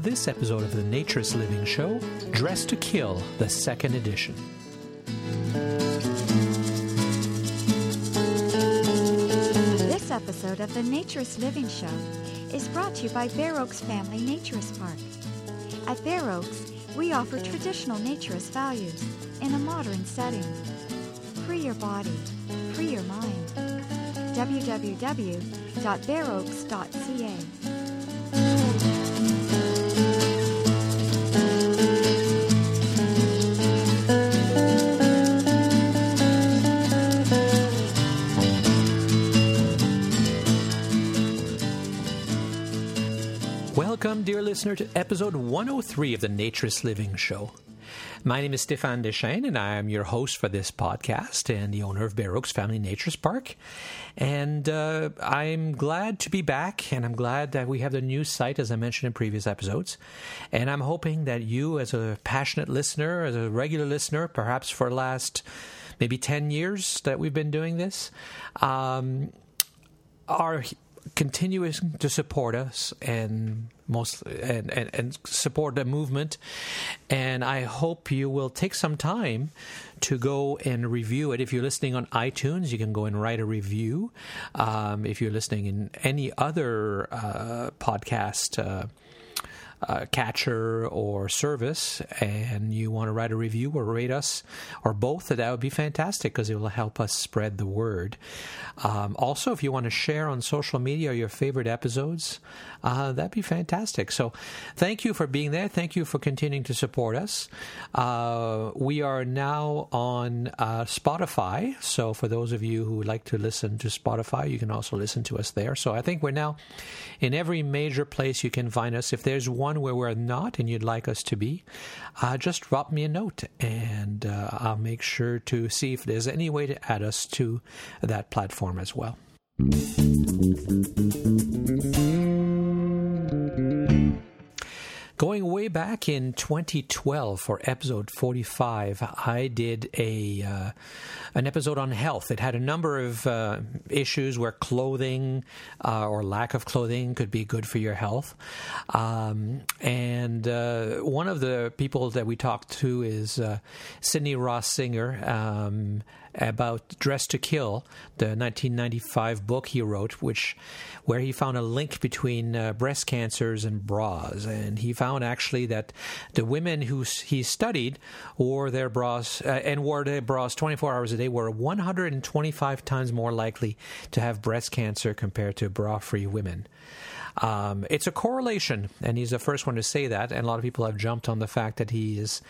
this episode of the Naturist Living Show, Dressed to Kill, the second edition. This episode of the Naturist Living Show is brought to you by Bare Oaks Family Naturist Park. At Bare Oaks, we offer traditional naturist values in a modern setting. Free your body, free your mind. www.bareoaks.ca. Welcome, dear listener, to episode 103 of the Naturist Living Show. My name is Stéphane Deschênes, and I am your host for this podcast and the owner of Bare Oaks Family Naturist Park. And I'm glad to be back, and I'm glad that we have the new site, as I mentioned in previous episodes. And I'm hoping that you, as a passionate listener, as a regular listener, perhaps for the last maybe 10 years that we've been doing this, are continuing to support us and support the movement. And I hope you will take some time to go and review it. If you're listening on iTunes, you can go and write a review. If you're listening in any other podcast catcher or service, and you want to write a review or rate us or both, that would be fantastic because it will help us spread the word. Also, if you want to share on social media your favorite episodes, that'd be fantastic. So thank you for being there. Thank you for continuing to support us. We are now on Spotify. So for those of you who would like to listen to Spotify, you can also listen to us there. So I think we're now in every major place you can find us. If there's one where we're not and you'd like us to be, just drop me a note, and I'll make sure to see if there's any way to add us to that platform as well. Going way back in 2012 for episode 45, I did an episode on health. It had a number of issues where clothing or lack of clothing could be good for your health. And one of the people that we talked to is Sidney Ross Singer, about Dressed to Kill, the 1995 book he wrote, where he found a link between breast cancers and bras. And he found actually that the women who he studied wore their bras 24 hours a day were 125 times more likely to have breast cancer compared to bra-free women. It's a correlation, and he's the first one to say that, and a lot of people have jumped on the fact that he is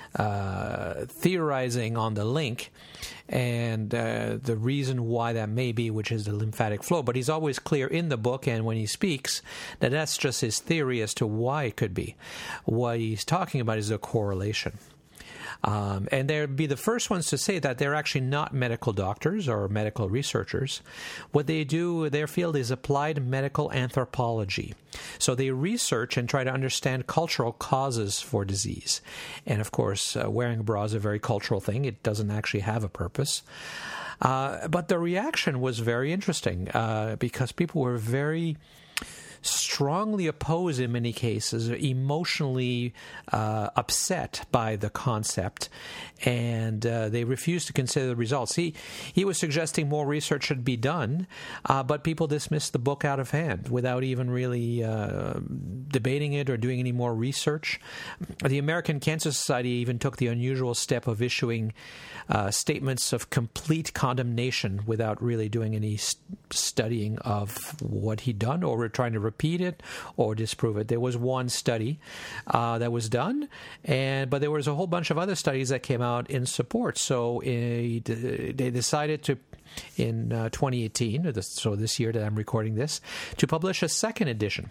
theorizing on the link and the reason why that may be, which is the lymphatic flow. But he's always clear in the book and when he speaks that that's just his theory as to why it could be. What he's talking about is a correlation. And they'd be the first ones to say that they're actually not medical doctors or medical researchers. What they do, their field is applied medical anthropology. So they research and try to understand cultural causes for disease. And of course, wearing a bra is a very cultural thing. It doesn't actually have a purpose. But the reaction was very interesting because people were very strongly opposed in many cases, emotionally upset by the concept, and they refused to consider the results. He was suggesting more research should be done, but people dismissed the book out of hand without even really debating it or doing any more research. The American Cancer Society even took the unusual step of issuing statements of complete condemnation without really doing any studying of what he'd done or trying to repeat it or disprove it. There was one study that was done, but there was a whole bunch of other studies that came out in support. So they decided to, in 2018, so this year that I'm recording this, to publish a second edition.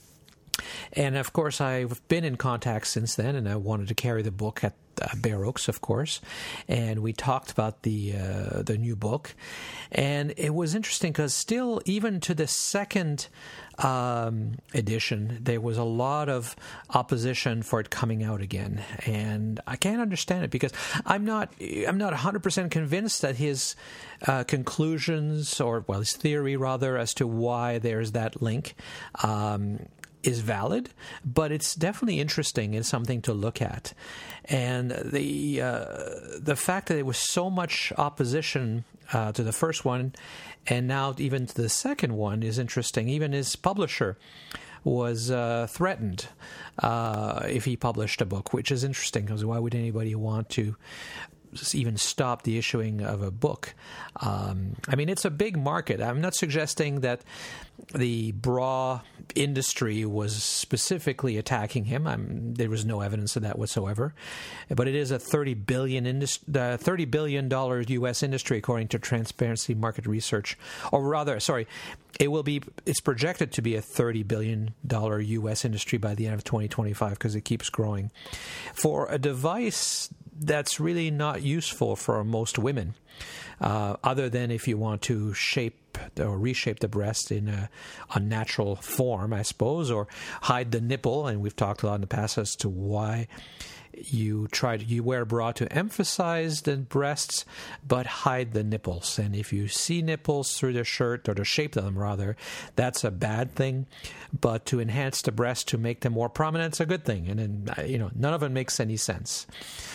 And of course, I've been in contact since then, and I wanted to carry the book at Bare Oaks, of course. And we talked about the new book, and it was interesting because still, even to the second edition, there was a lot of opposition for it coming out again, and I can't understand it because I'm not 100% convinced that his conclusions, or his theory rather, as to why there's that link. is valid, but it's definitely interesting and something to look at. And the fact that there was so much opposition to the first one, and now even to the second one, is interesting. Even his publisher was threatened if he published a book, which is interesting, because why would anybody want to even stop the issuing of a book? I mean, it's a big market. I'm not suggesting that the bra industry was specifically attacking him. There was no evidence of that whatsoever. But it is a $30 billion U.S. industry, according to Transparency Market Research. Or rather, sorry, it's projected to be a $30 billion U.S. industry by the end of 2025, because it keeps growing. For a device that's really not useful for most women, other than if you want to shape or reshape the breast in a unnatural form, I suppose, or hide the nipple. And we've talked a lot in the past as to why you wear a bra to emphasize the breasts but hide the nipples. And if you see nipples through the shirt, or to shape them rather, that's a bad thing. But to enhance the breast, to make them more prominent, it's a good thing. And then, none of it makes any sense.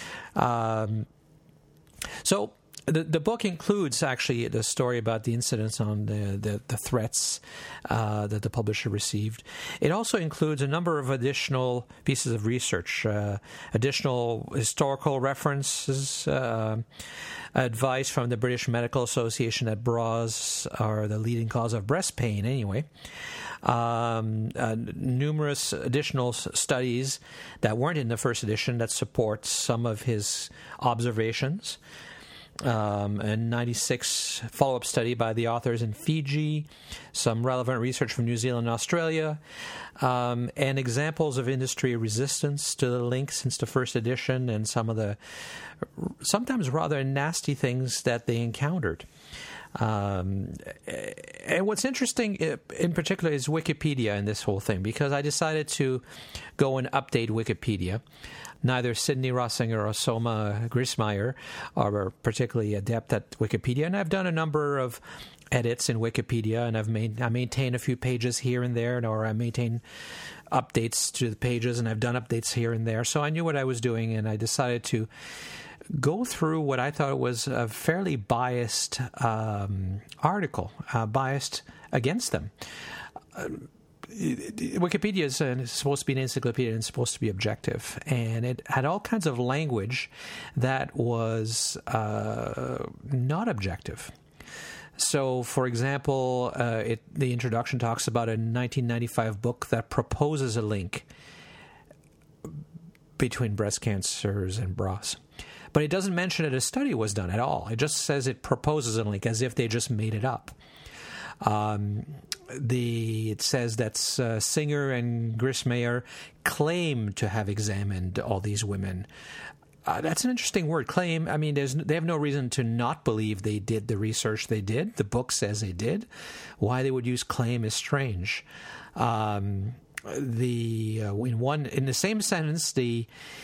So the book includes actually the story about the incidents on the threats that the publisher received. It also includes a number of additional pieces of research, additional historical references, advice from the British Medical Association that bras are the leading cause of breast pain anyway. Numerous additional studies that weren't in the first edition that support some of his observations. A 96 follow-up study by the authors in Fiji, some relevant research from New Zealand and Australia, and examples of industry resistance to the link since the first edition, and some of the sometimes rather nasty things that they encountered. And what's interesting in particular is Wikipedia in this whole thing, because I decided to go and update Wikipedia. Neither Sidney Rossinger or Soma Grismeyer are particularly adept at Wikipedia, and I've done a number of edits in Wikipedia, and I maintain a few pages here and there, or I maintain updates to the pages, and I've done updates here and there. So I knew what I was doing, and I decided to go through what I thought was a fairly biased article, biased against them. Wikipedia is supposed to be an encyclopedia and supposed to be objective, and it had all kinds of language that was not objective. So, for example, the introduction talks about a 1995 book that proposes a link between breast cancers and bras. But it doesn't mention that a study was done at all. It just says it proposes a link, as if they just made it up. It says that Singer and Grismeyer claim to have examined all these women. That's an interesting word, claim. I mean, they have no reason to not believe they did the research they did. The book says they did. Why they would use claim is strange. In the same sentence, the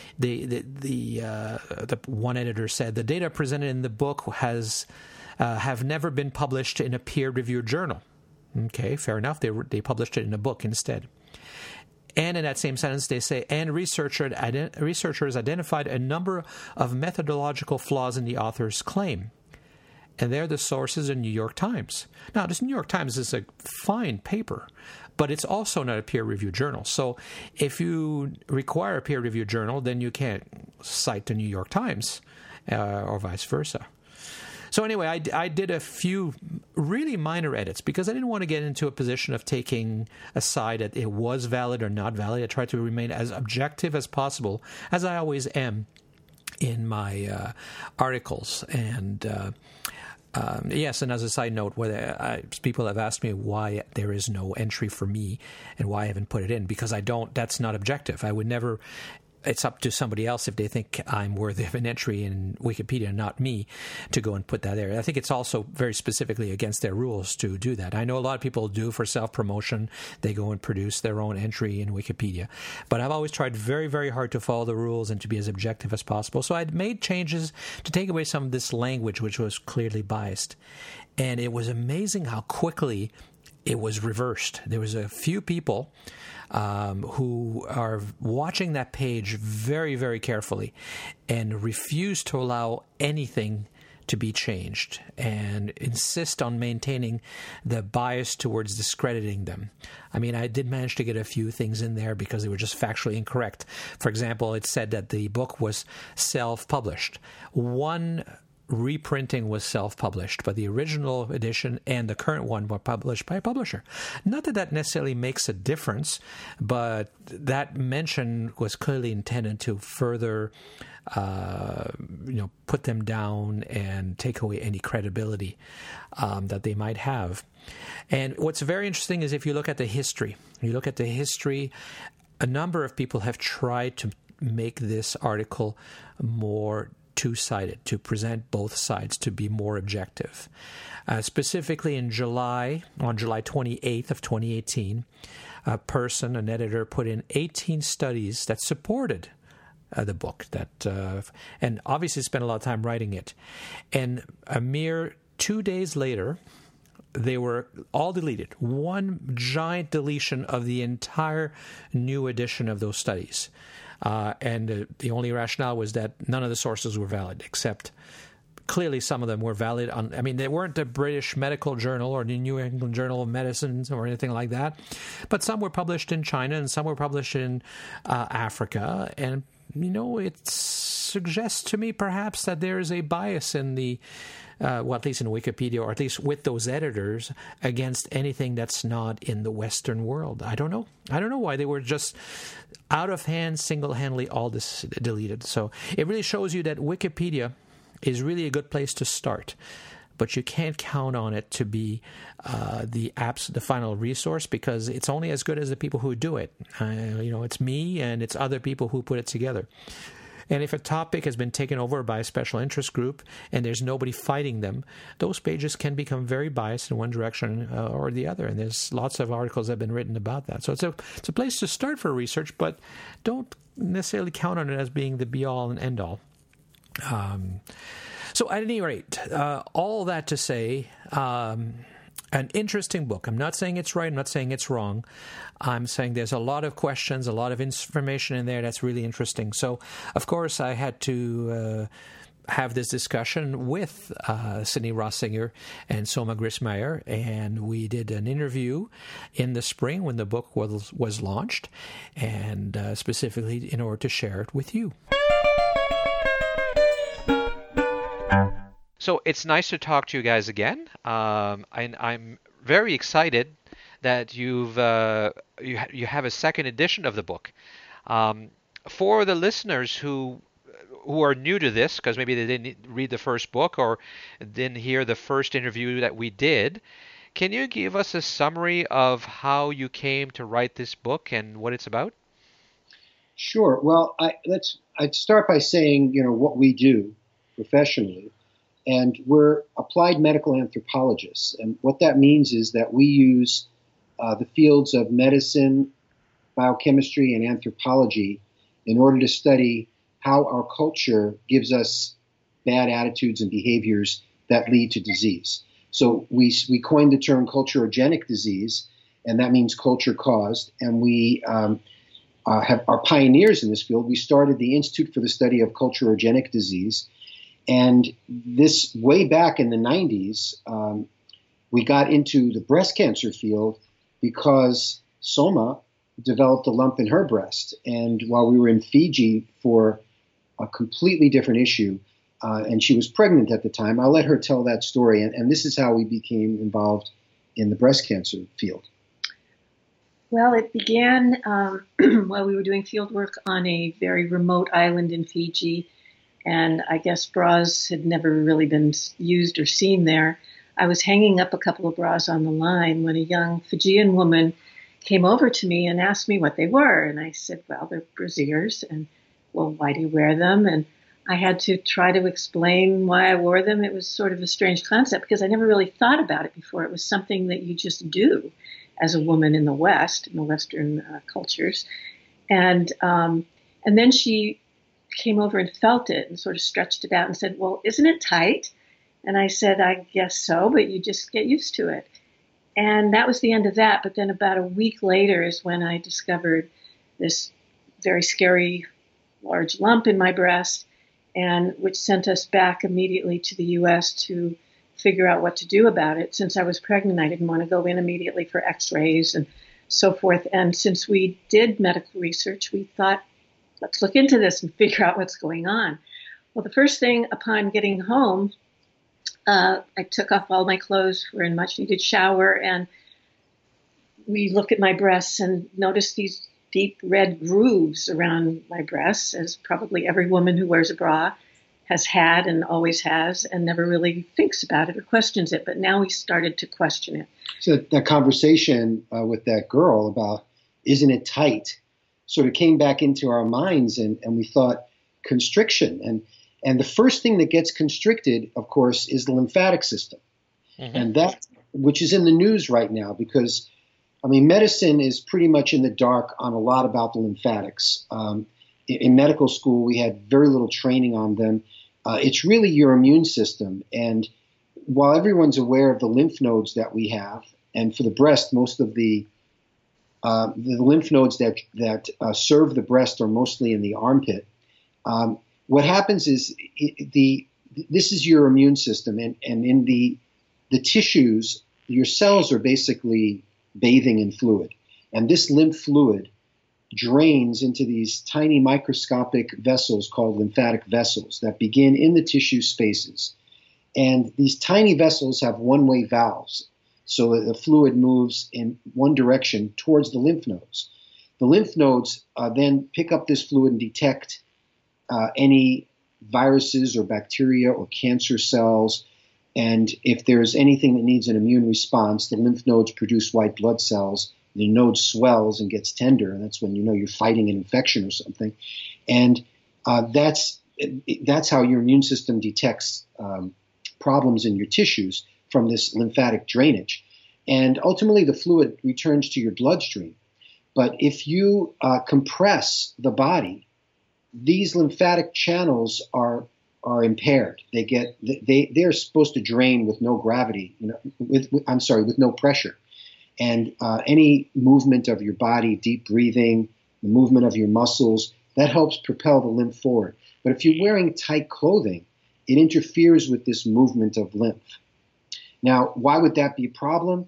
one editor said the data presented in the book have never been published in a peer-reviewed journal. Okay, fair enough. They published it in a book instead. And in that same sentence, they say, and researchers identified a number of methodological flaws in the author's claim. And they're the sources in New York Times. Now, this New York Times is a fine paper, but it's also not a peer-reviewed journal. So if you require a peer-reviewed journal, then you can't cite the New York Times or vice versa. So anyway, I did a few really minor edits because I didn't want to get into a position of taking a side that it was valid or not valid. I tried to remain as objective as possible, as I always am in my articles. And yes, and as a side note, people have asked me why there is no entry for me and why I haven't put it in, because that's not objective. I would never... It's up to somebody else if they think I'm worthy of an entry in Wikipedia, not me, to go and put that there. I think it's also very specifically against their rules to do that. I know a lot of people do for self-promotion. They go and produce their own entry in Wikipedia. But I've always tried very, very hard to follow the rules and to be as objective as possible. So I'd made changes to take away some of this language, which was clearly biased. And it was amazing how quickly it was reversed. There was a few people who are watching that page very, very carefully and refuse to allow anything to be changed and insist on maintaining the bias towards discrediting them. I mean, I did manage to get a few things in there because they were just factually incorrect. For example, it said that the book was self-published. One reprinting was self-published, but the original edition and the current one were published by a publisher. Not that that necessarily makes a difference, but that mention was clearly intended to further put them down and take away any credibility that they might have. And what's very interesting is if you look at the history, a number of people have tried to make this article more two-sided, to present both sides, to be more objective. Specifically on July 28th of 2018, an editor, put in 18 studies that supported the book, and obviously spent a lot of time writing it. And a mere 2 days later, they were all deleted. One giant deletion of the entire new edition of those studies. And the only rationale was that none of the sources were valid, except clearly some of them were valid. They weren't the British Medical Journal or the New England Journal of Medicine or anything like that, but some were published in China and some were published in Africa. And, it suggests to me perhaps that there is a bias in the at least in Wikipedia, or at least with those editors, against anything that's not in the Western world. I don't know why they were just out of hand, single-handedly all this deleted. So it really shows you that Wikipedia is really a good place to start, but you can't count on it to be the final resource, because it's only as good as the people who do it. It's me and it's other people who put it together. And if a topic has been taken over by a special interest group and there's nobody fighting them, those pages can become very biased in one direction or the other. And there's lots of articles that have been written about that. So it's a place to start for research, but don't necessarily count on it as being the be-all and end-all. So at any rate, all that to say, an interesting book. I'm not saying it's right. I'm not saying it's wrong. I'm saying there's a lot of questions, a lot of information in there that's really interesting. So, of course, I had to have this discussion with Sidney Rossinger and Soma Grismeyer, and we did an interview in the spring when the book was launched, and specifically in order to share it with you. So it's nice to talk to you guys again. I'm very excited that you have a second edition of the book. For the listeners who are new to this, because maybe they didn't read the first book or didn't hear the first interview that we did, can you give us a summary of how you came to write this book and what it's about? Sure. Well, I'd start by saying, what we do professionally. And we're applied medical anthropologists. And what that means is that we use the fields of medicine, biochemistry, and anthropology in order to study how our culture gives us bad attitudes and behaviors that lead to disease. So we coined the term culturogenic disease, and that means culture caused. And we are pioneers in this field. We started the Institute for the Study of Culturogenic Disease. And this, way back in the 90s, we got into the breast cancer field because Soma developed a lump in her breast. And while we were in Fiji for a completely different issue, and she was pregnant at the time, I'll let her tell that story. And this is how we became involved in the breast cancer field. Well, it began while we were doing field work on a very remote island in Fiji. And I guess bras had never really been used or seen there. I was hanging up a couple of bras on the line when a young Fijian woman came over to me and asked me what they were. And I said, well, they're brassieres. And, well, why do you wear them? And I had to try to explain why I wore them. It was sort of a strange concept because I never really thought about it before. It was something that you just do as a woman in the West, in the Western cultures. And then she came over and felt it and sort of stretched it out and said, well, isn't it tight? And I said, I guess so, but you just get used to it. And that was the end of that. But then about a week later is when I discovered this very scary large lump in my breast, and which sent us back immediately to the U.S. to figure out what to do about it. Since I was pregnant, I didn't want to go in immediately for x-rays and so forth. And since we did medical research, we thought, let's look into this and figure out what's going on. Well, the first thing upon getting home, I took off all my clothes for a much needed shower, and we looked at my breasts and noticed these deep red grooves around my breasts, as probably every woman who wears a bra has had and always has, and never really thinks about it or questions it. But now we started to question it. So that conversation with that girl about, isn't it tight, sort of came back into our minds, and we thought constriction. And the first thing that gets constricted, of course, is the lymphatic system. Mm-hmm. And that, which is in the news right now, because, I mean, medicine is pretty much in the dark on a lot about the lymphatics. In medical school, we had very little training on them. It's really your immune system. And while everyone's aware of the lymph nodes that we have, and for the breast, most of the lymph nodes that serve the breast are mostly in the armpit. What happens is this is your immune system, and in the tissues, your cells are basically bathing in fluid. And this lymph fluid drains into these tiny microscopic vessels called lymphatic vessels that begin in the tissue spaces. And these tiny vessels have one-way valves, so that the fluid moves in one direction towards the lymph nodes. The lymph nodes then pick up this fluid and detect any viruses or bacteria or cancer cells. And if there's anything that needs an immune response, the lymph nodes produce white blood cells. The node swells and gets tender, and that's when you know you're fighting an infection or something. And that's how your immune system detects problems in your tissues from this lymphatic drainage. And ultimately, the fluid returns to your bloodstream. But if you compress the body, these lymphatic channels are impaired. They're supposed to drain with no gravity, with no pressure. And any movement of your body, deep breathing, the movement of your muscles, that helps propel the lymph forward. But if you're wearing tight clothing, it interferes with this movement of lymph. Now, why would that be a problem?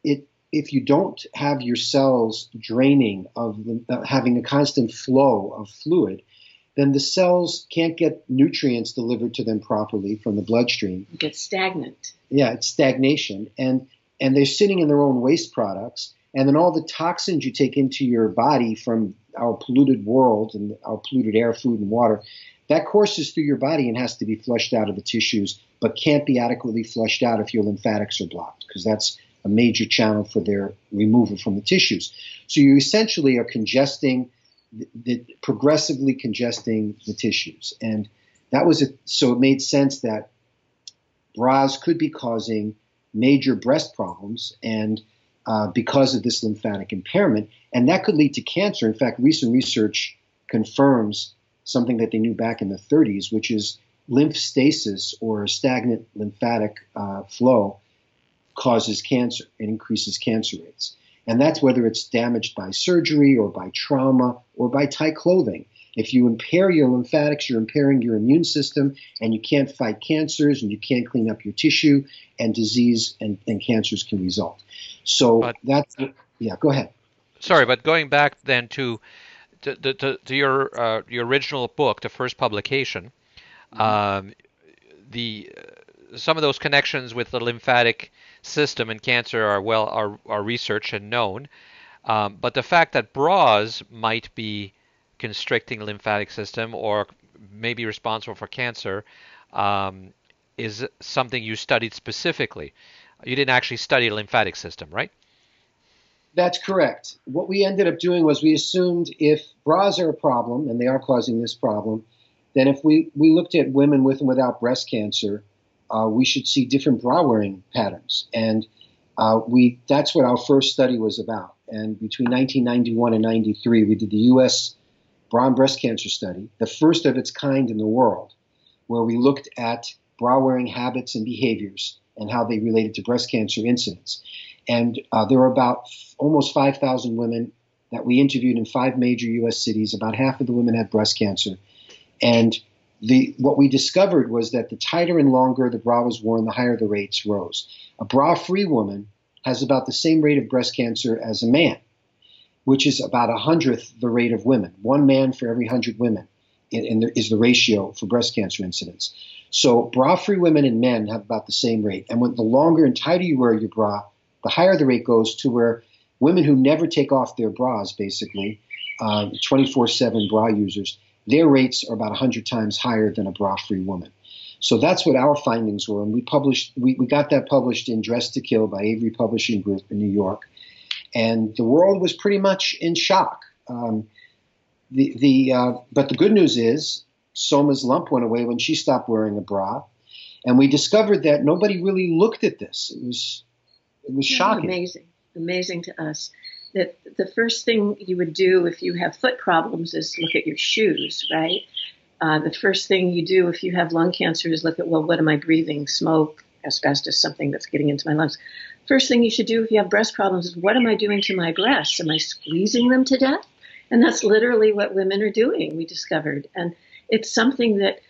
If you don't have your cells draining, having a constant flow of fluid, then the cells can't get nutrients delivered to them properly from the bloodstream. It gets stagnant. Yeah, it's stagnation. And they're sitting in their own waste products. And then all the toxins you take into your body from our polluted world and our polluted air, food, and water, that courses through your body and has to be flushed out of the tissues, but can't be adequately flushed out if your lymphatics are blocked, because that's a major channel for their removal from the tissues. So you essentially are progressively congesting the tissues. And so it made sense that bras could be causing major breast problems, and because of this lymphatic impairment, and that could lead to cancer. In fact, recent research confirms something that they knew back in the 30s, which is lymph stasis, or stagnant lymphatic flow, causes cancer and increases cancer rates. And that's whether it's damaged by surgery or by trauma or by tight clothing. If you impair your lymphatics, you're impairing your immune system, and you can't fight cancers, and you can't clean up your tissue, and disease and cancers can result. So go ahead. Sorry, but going back then to your original book, the first publication, some of those connections with the lymphatic system and cancer are researched and known, but the fact that bras might be constricting the lymphatic system or may be responsible for cancer is something you studied specifically. You didn't actually study the lymphatic system, right? That's correct. What we ended up doing was we assumed if bras are a problem, and they are causing this problem, then if we looked at women with and without breast cancer, we should see different bra wearing patterns. And that's what our first study was about. And between 1991 and 93, we did the U.S. bra and breast cancer study, the first of its kind in the world, where we looked at bra wearing habits and behaviors and how they related to breast cancer incidence. And there were about almost 5,000 women that we interviewed in 5 major U.S. cities. About half of the women had breast cancer. And what we discovered was that the tighter and longer the bra was worn, the higher the rates rose. A bra-free woman has about the same rate of breast cancer as a man, which is about 100th the rate of women. 1 man for every 100 women is the ratio for breast cancer incidence. So bra-free women and men have about the same rate. And when the longer and tighter you wear your bra, the higher the rate goes, to where women who never take off their bras, basically, 24/7 bra users, their rates are about 100 times higher than a bra-free woman. So that's what our findings were. And we got that published in Dress to Kill by Avery Publishing Group in New York. And the world was pretty much in shock. But the good news is Soma's lump went away when she stopped wearing a bra. And we discovered that nobody really looked at this. It was shocking. Amazing to us. That the first thing you would do if you have foot problems is look at your shoes, right? The first thing you do if you have lung cancer is look at, well, what am I breathing? Smoke, asbestos, something that's getting into my lungs. First thing you should do if you have breast problems is, what am I doing to my breasts? Am I squeezing them to death? And that's literally what women are doing, we discovered. And it's something that,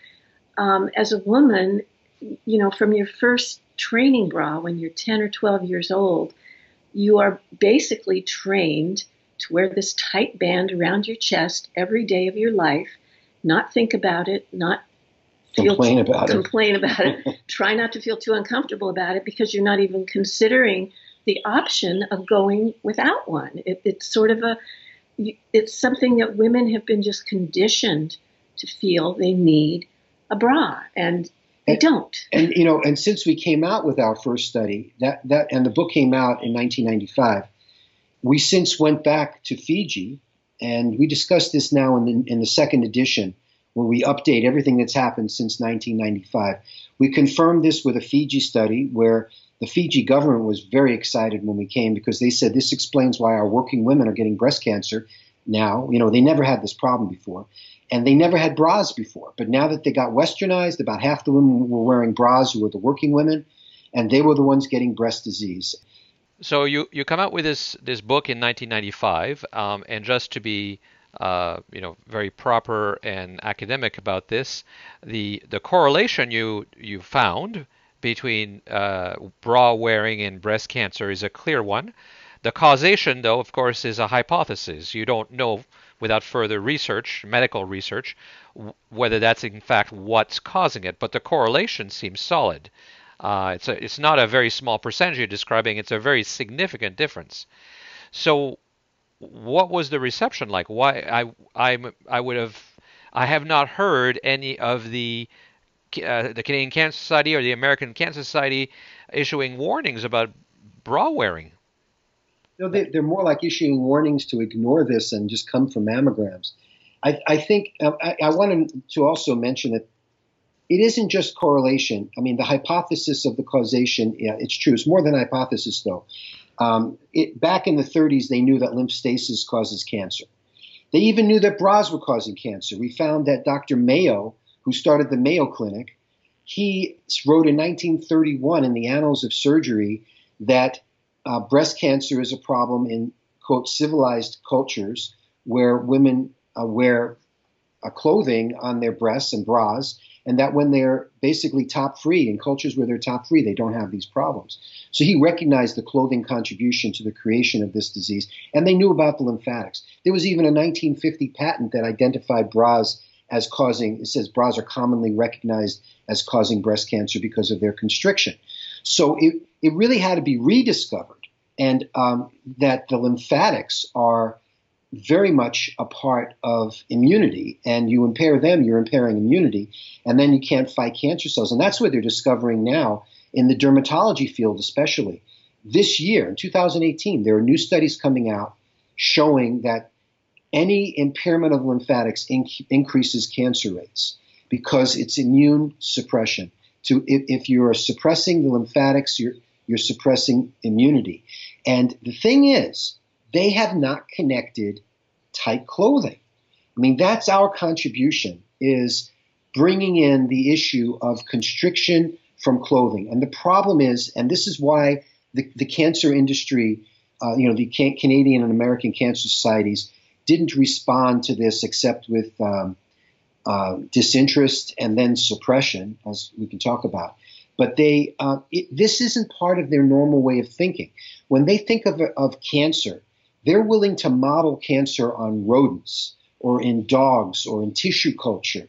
as a woman, from your first training bra when you're 10 or 12 years old, you are basically trained to wear this tight band around your chest every day of your life, not think about it, not complain about it. Try not to feel too uncomfortable about it, because you're not even considering the option of going without one. It's sort of it's something that women have been just conditioned to feel they need a bra, and they don't. And since we came out with our first study, and the book came out in 1995, we since went back to Fiji, and we discussed this now in the second edition, where we update everything that's happened since 1995. We confirmed this with a Fiji study where the Fiji government was very excited when we came, because they said this explains why our working women are getting breast cancer now. They never had this problem before. And they never had bras before. But now that they got westernized, about half the women were wearing bras who were the working women, and they were the ones getting breast disease. So you come out with this book in 1995, and just to be very proper and academic about this, the correlation you found between bra wearing and breast cancer is a clear one. The causation, though, of course, is a hypothesis. You don't know without further research, medical research, whether that's in fact what's causing it. But the correlation seems solid. It's not a very small percentage you're describing. It's a very significant difference. So what was the reception like? Why I have not heard any of the Canadian Cancer Society or the American Cancer Society issuing warnings about bra wearing. They're more like issuing warnings to ignore this and just come for mammograms. I think I wanted to also mention that it isn't just correlation. I mean, the hypothesis of the causation, yeah, it's true. It's more than a hypothesis, though. Back in the 30s, they knew that lymph stasis causes cancer. They even knew that bras were causing cancer. We found that Dr. Mayo, who started the Mayo Clinic, he wrote in 1931 in the Annals of Surgery that breast cancer is a problem in, quote, civilized cultures where women wear clothing on their breasts and bras, and that when they're basically top-free, in cultures where they're top-free, they don't have these problems. So he recognized the clothing contribution to the creation of this disease, and they knew about the lymphatics. There was even a 1950 patent that identified bras as causing, it says bras are commonly recognized as causing breast cancer because of their constriction. So it really had to be rediscovered, and that the lymphatics are very much a part of immunity, and you impair them, you're impairing immunity, and then you can't fight cancer cells. And that's what they're discovering now in the dermatology field, especially. This year, in 2018, there are new studies coming out showing that any impairment of lymphatics increases cancer rates because it's immune suppression. If you're suppressing the lymphatics, you're suppressing immunity. And the thing is, they have not connected tight clothing. I mean, that's our contribution, is bringing in the issue of constriction from clothing. And the problem is, and this is why the cancer industry, the Canadian and American Cancer Societies didn't respond to this except with disinterest and then suppression, as we can talk about. But this isn't part of their normal way of thinking. When they think of cancer, they're willing to model cancer on rodents or in dogs or in tissue culture.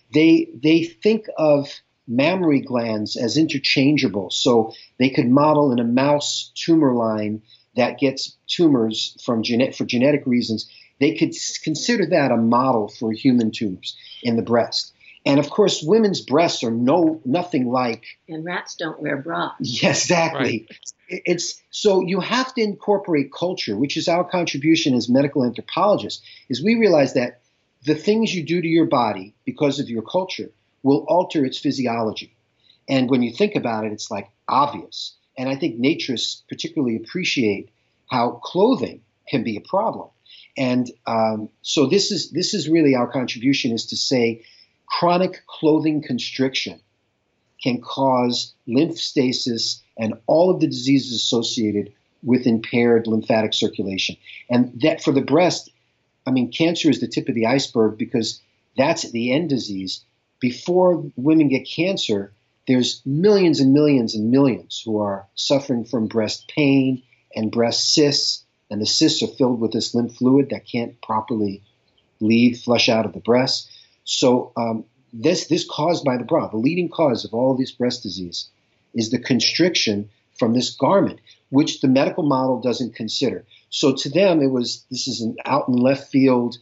They think of mammary glands as interchangeable, so they could model in a mouse tumor line that gets tumors for genetic reasons. They could consider that a model for human tumors in the breast. And of course, women's breasts are nothing like. And rats don't wear bras. Yes, exactly. Right. So you have to incorporate culture, which is our contribution as medical anthropologists. Is we realize that the things you do to your body because of your culture will alter its physiology. And when you think about it, it's like obvious. And I think naturists particularly appreciate how clothing can be a problem. And so this is really our contribution, is to say chronic clothing constriction can cause lymph stasis and all of the diseases associated with impaired lymphatic circulation. And that for the breast, I mean, cancer is the tip of the iceberg because that's the end disease. Before women get cancer, there's millions and millions and millions who are suffering from breast pain and breast cysts, and the cysts are filled with this lymph fluid that can't properly flush out of the breast. So this caused by the bra, the leading cause of all this breast disease, is the constriction from this garment, which the medical model doesn't consider. So to them, this is an out in left field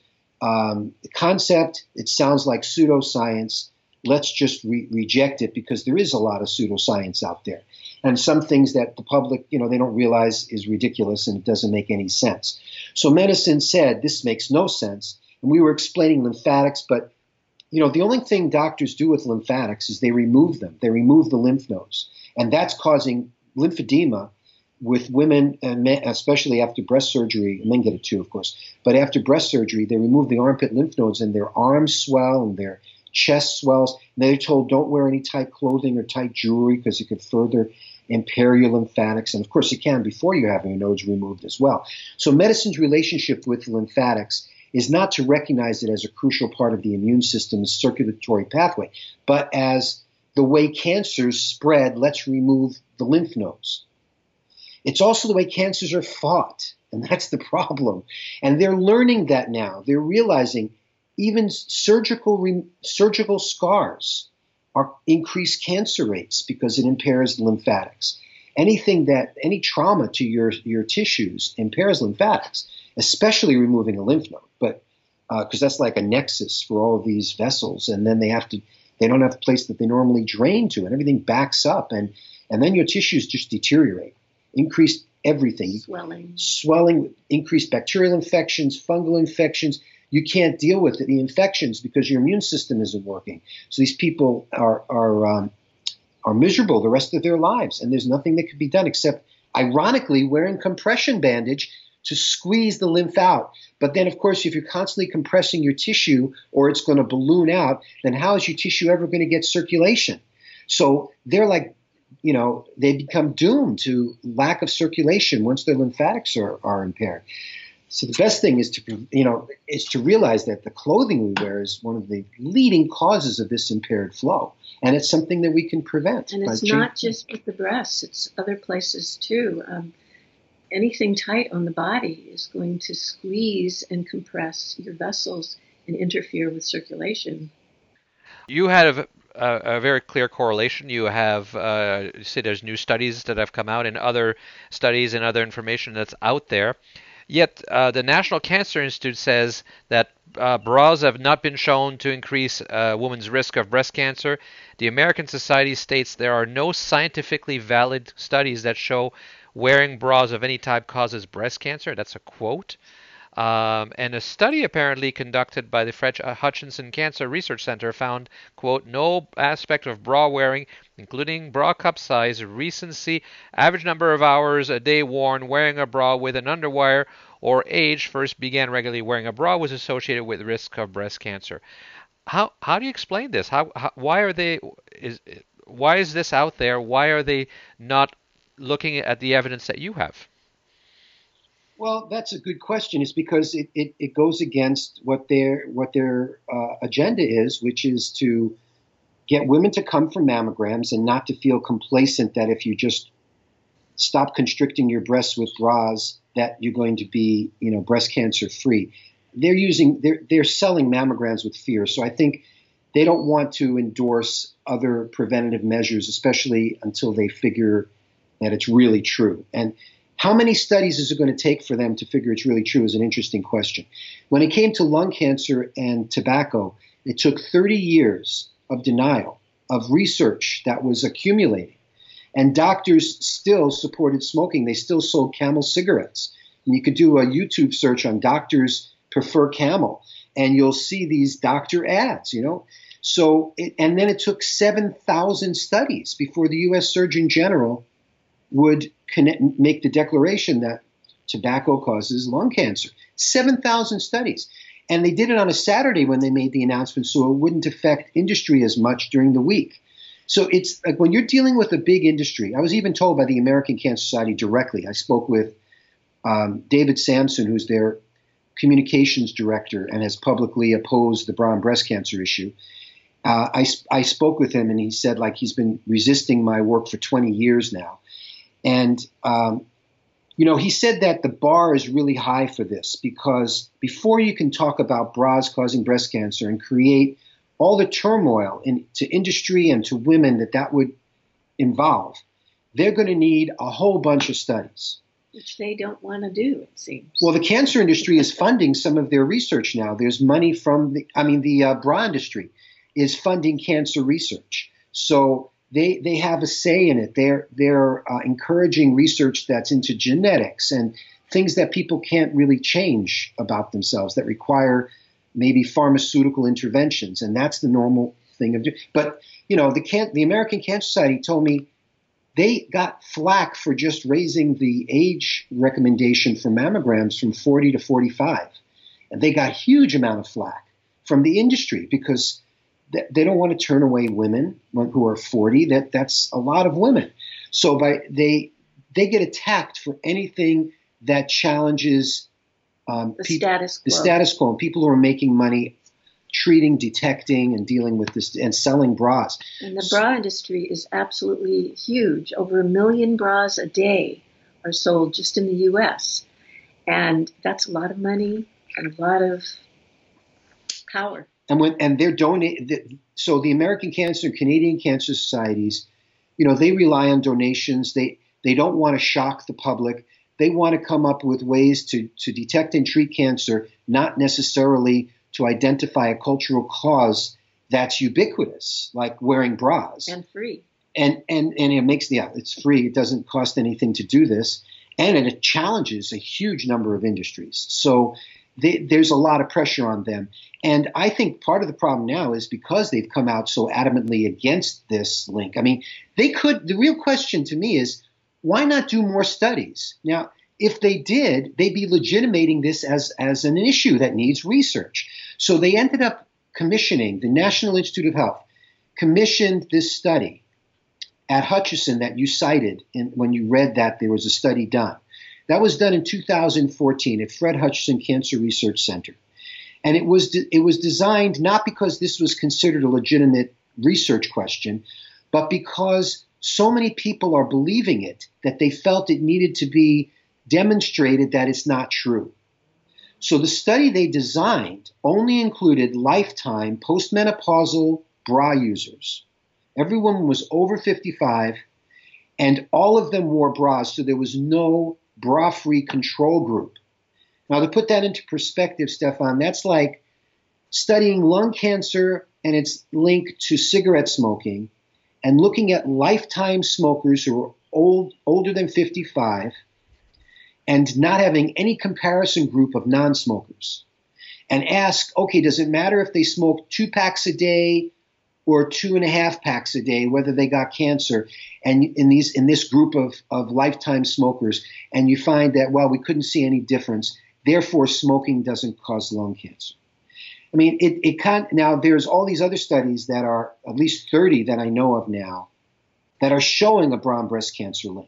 concept. It sounds like pseudoscience. Let's just reject it because there is a lot of pseudoscience out there. And some things that the public, they don't realize is ridiculous and it doesn't make any sense. So medicine said, this makes no sense. And we were explaining lymphatics, but the only thing doctors do with lymphatics is they remove them. They remove the lymph nodes. And that's causing lymphedema with women, and men, especially after breast surgery. Men get it too, of course. But after breast surgery, they remove the armpit lymph nodes and their arms swell and their chest swells. And they're told don't wear any tight clothing or tight jewelry because it could further impair your lymphatics. And of course it can before you have your nodes removed as well. So medicine's relationship with lymphatics is not to recognize it as a crucial part of the immune system's circulatory pathway, but as the way cancers spread, let's remove the lymph nodes. It's also the way cancers are fought, and that's the problem. And they're learning that now. They're realizing even surgical scars are increased cancer rates because it impairs the lymphatics. Any trauma to your tissues impairs lymphatics, especially removing a lymph node, but because that's like a nexus for all of these vessels, and then they don't have a place that they normally drain to, and everything backs up, and then your tissues just deteriorate. Increased everything. Swelling, increased bacterial infections, fungal infections. You can't deal with the infections because your immune system isn't working. So these people are miserable the rest of their lives, and there's nothing that could be done except, ironically, wearing compression bandage to squeeze the lymph out. But then, of course, if you're constantly compressing your tissue or it's going to balloon out, then how is your tissue ever going to get circulation? So they're like, they become doomed to lack of circulation once their lymphatics are impaired. So the best thing is to realize that the clothing we wear is one of the leading causes of this impaired flow, and it's something that we can prevent. And it's not just with the breasts; it's other places too. Anything tight on the body is going to squeeze and compress your vessels and interfere with circulation. You had a very clear correlation. You have you say there's new studies that have come out, and other studies and other information that's out there. Yet the National Cancer Institute says that bras have not been shown to increase a woman's risk of breast cancer. The American Society states there are no scientifically valid studies that show wearing bras of any type causes breast cancer. That's a quote. And a study apparently conducted by the Fred Hutchinson Cancer Research Center found, quote, no aspect of bra wearing, including bra cup size, recency, average number of hours a day worn, wearing a bra with an underwire, or age first began regularly wearing a bra was associated with risk of breast cancer. How do you explain this? Why is this out there? Why are they not looking at the evidence that you have? Well, that's a good question. It's because it goes against what their agenda is, which is to get women to come for mammograms and not to feel complacent that if you just stop constricting your breasts with bras that you're going to be, breast cancer free. They're selling mammograms with fear. So I think they don't want to endorse other preventative measures, especially until they figure that it's really true. And how many studies is it going to take for them to figure it's really true is an interesting question. When it came to lung cancer and tobacco, it took 30 years of denial, of research that was accumulating. And doctors still supported smoking. They still sold Camel cigarettes. And you could do a YouTube search on doctors prefer Camel, and you'll see these doctor ads, So, and then it took 7,000 studies before the U.S. Surgeon General would make the declaration that tobacco causes lung cancer. 7,000 studies. And they did it on a Saturday when they made the announcement, so it wouldn't affect industry as much during the week. So it's like when you're dealing with a big industry, I was even told by the American Cancer Society directly. I spoke with David Sampson, who's their communications director and has publicly opposed the bra and breast cancer issue. I spoke with him, and he said, he's been resisting my work for 20 years now. And, he said that the bar is really high for this because before you can talk about bras causing breast cancer and create all the turmoil to industry and to women that would involve, they're going to need a whole bunch of studies. Which they don't want to do, it seems. Well, the cancer industry is funding some of their research now. There's money from the bra industry is funding cancer research. So they have a say in it. They're encouraging research that's into genetics and things that people can't really change about themselves that require maybe pharmaceutical interventions, and that's the normal thing of doing. But the American Cancer Society told me they got flack for just raising the age recommendation for mammograms from 40 to 45, and they got a huge amount of flack from the industry because they don't want to turn away women who are 40. That's a lot of women. So they get attacked for anything that challenges status quo. The status quo, and people who are making money treating, detecting, and dealing with this and selling bras. And the bra industry is absolutely huge. Over 1 million bras a day are sold just in the U.S. And that's a lot of money and a lot of power. And they're donating. So the American Cancer and Canadian Cancer Societies, they rely on donations. They don't want to shock the public. They want to come up with ways to detect and treat cancer, not necessarily to identify a cultural cause that's ubiquitous, like wearing bras. And free. And it makes, it's free. It doesn't cost anything to do this. And it challenges a huge number of industries. So there's a lot of pressure on them. And I think part of the problem now is because they've come out so adamantly against this link. I mean, the real question to me is, why not do more studies? Now, if they did, they'd be legitimating this as an issue that needs research. So they ended up commissioning, the National Institute of Health commissioned this study at Hutchinson that you cited when you read that there was a study done. That was done in 2014 at Fred Hutchinson Cancer Research Center. And it was designed not because this was considered a legitimate research question, but because so many people are believing it that they felt it needed to be demonstrated that it's not true. So the study they designed only included lifetime postmenopausal bra users. Everyone was over 55, and all of them wore bras, so there was no bra-free control group. Now, to put that into perspective, Stefan, that's like studying lung cancer and its link to cigarette smoking and looking at lifetime smokers who are older than 55 and not having any comparison group of non-smokers, and ask, okay, does it matter if they smoke 2 packs a day or 2.5 packs a day, whether they got cancer, and in this group of lifetime smokers, and you find that, well, we couldn't see any difference, therefore smoking doesn't cause lung cancer. I mean, it can't. Now, there's all these other studies that are, at least 30 that I know of now, that are showing a bra and breast cancer link.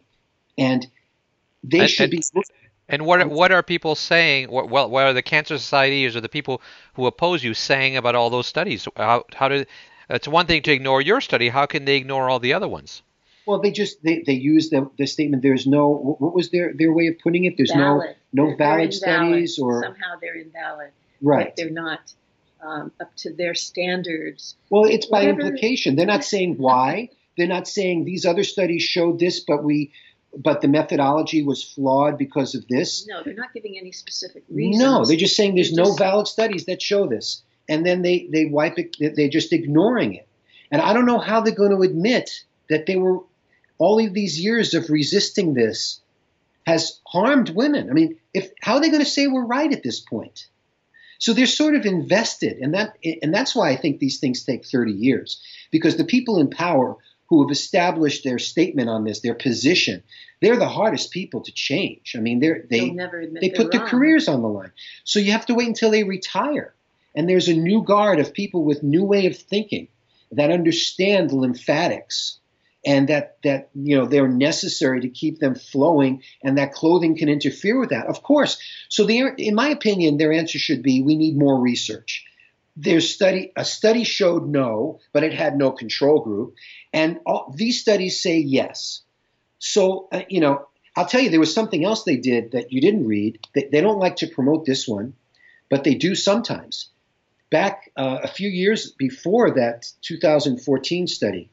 And they should be. And what are people saying? What are the Cancer Societies or the people who oppose you saying about all those studies? How do it's one thing to ignore your study. How can they ignore all the other ones? Well, they use the statement. There's no, what was their way of putting it? There's valid. no valid studies, or somehow they're invalid. Right. Like they're not up to their standards. Well, it's by implication. They're not saying why. They're not saying these other studies showed this, but the methodology was flawed because of this. No, they're not giving any specific reasons. No, they're just saying there's no valid studies that show this. And then they wipe it, they're just ignoring it. And I don't know how they're going to admit that they were, all of these years of resisting this has harmed women. I mean, how are they going to say we're right at this point? So they're sort of invested, and that's why I think these things take 30 years, because the people in power who have established their statement on this, their position, they're the hardest people to change. I mean, they put their careers on the line. So you have to wait until they retire. And there's a new guard of people with new way of thinking that understand the lymphatics, and that they're necessary to keep them flowing, and that clothing can interfere with that. Of course. So in my opinion, their answer should be, we need more research. A study showed no, but it had no control group. And these studies say yes. So, I'll tell you, there was something else they did that you didn't read. They don't like to promote this one, but they do sometimes. Back a few years before that 2014 study,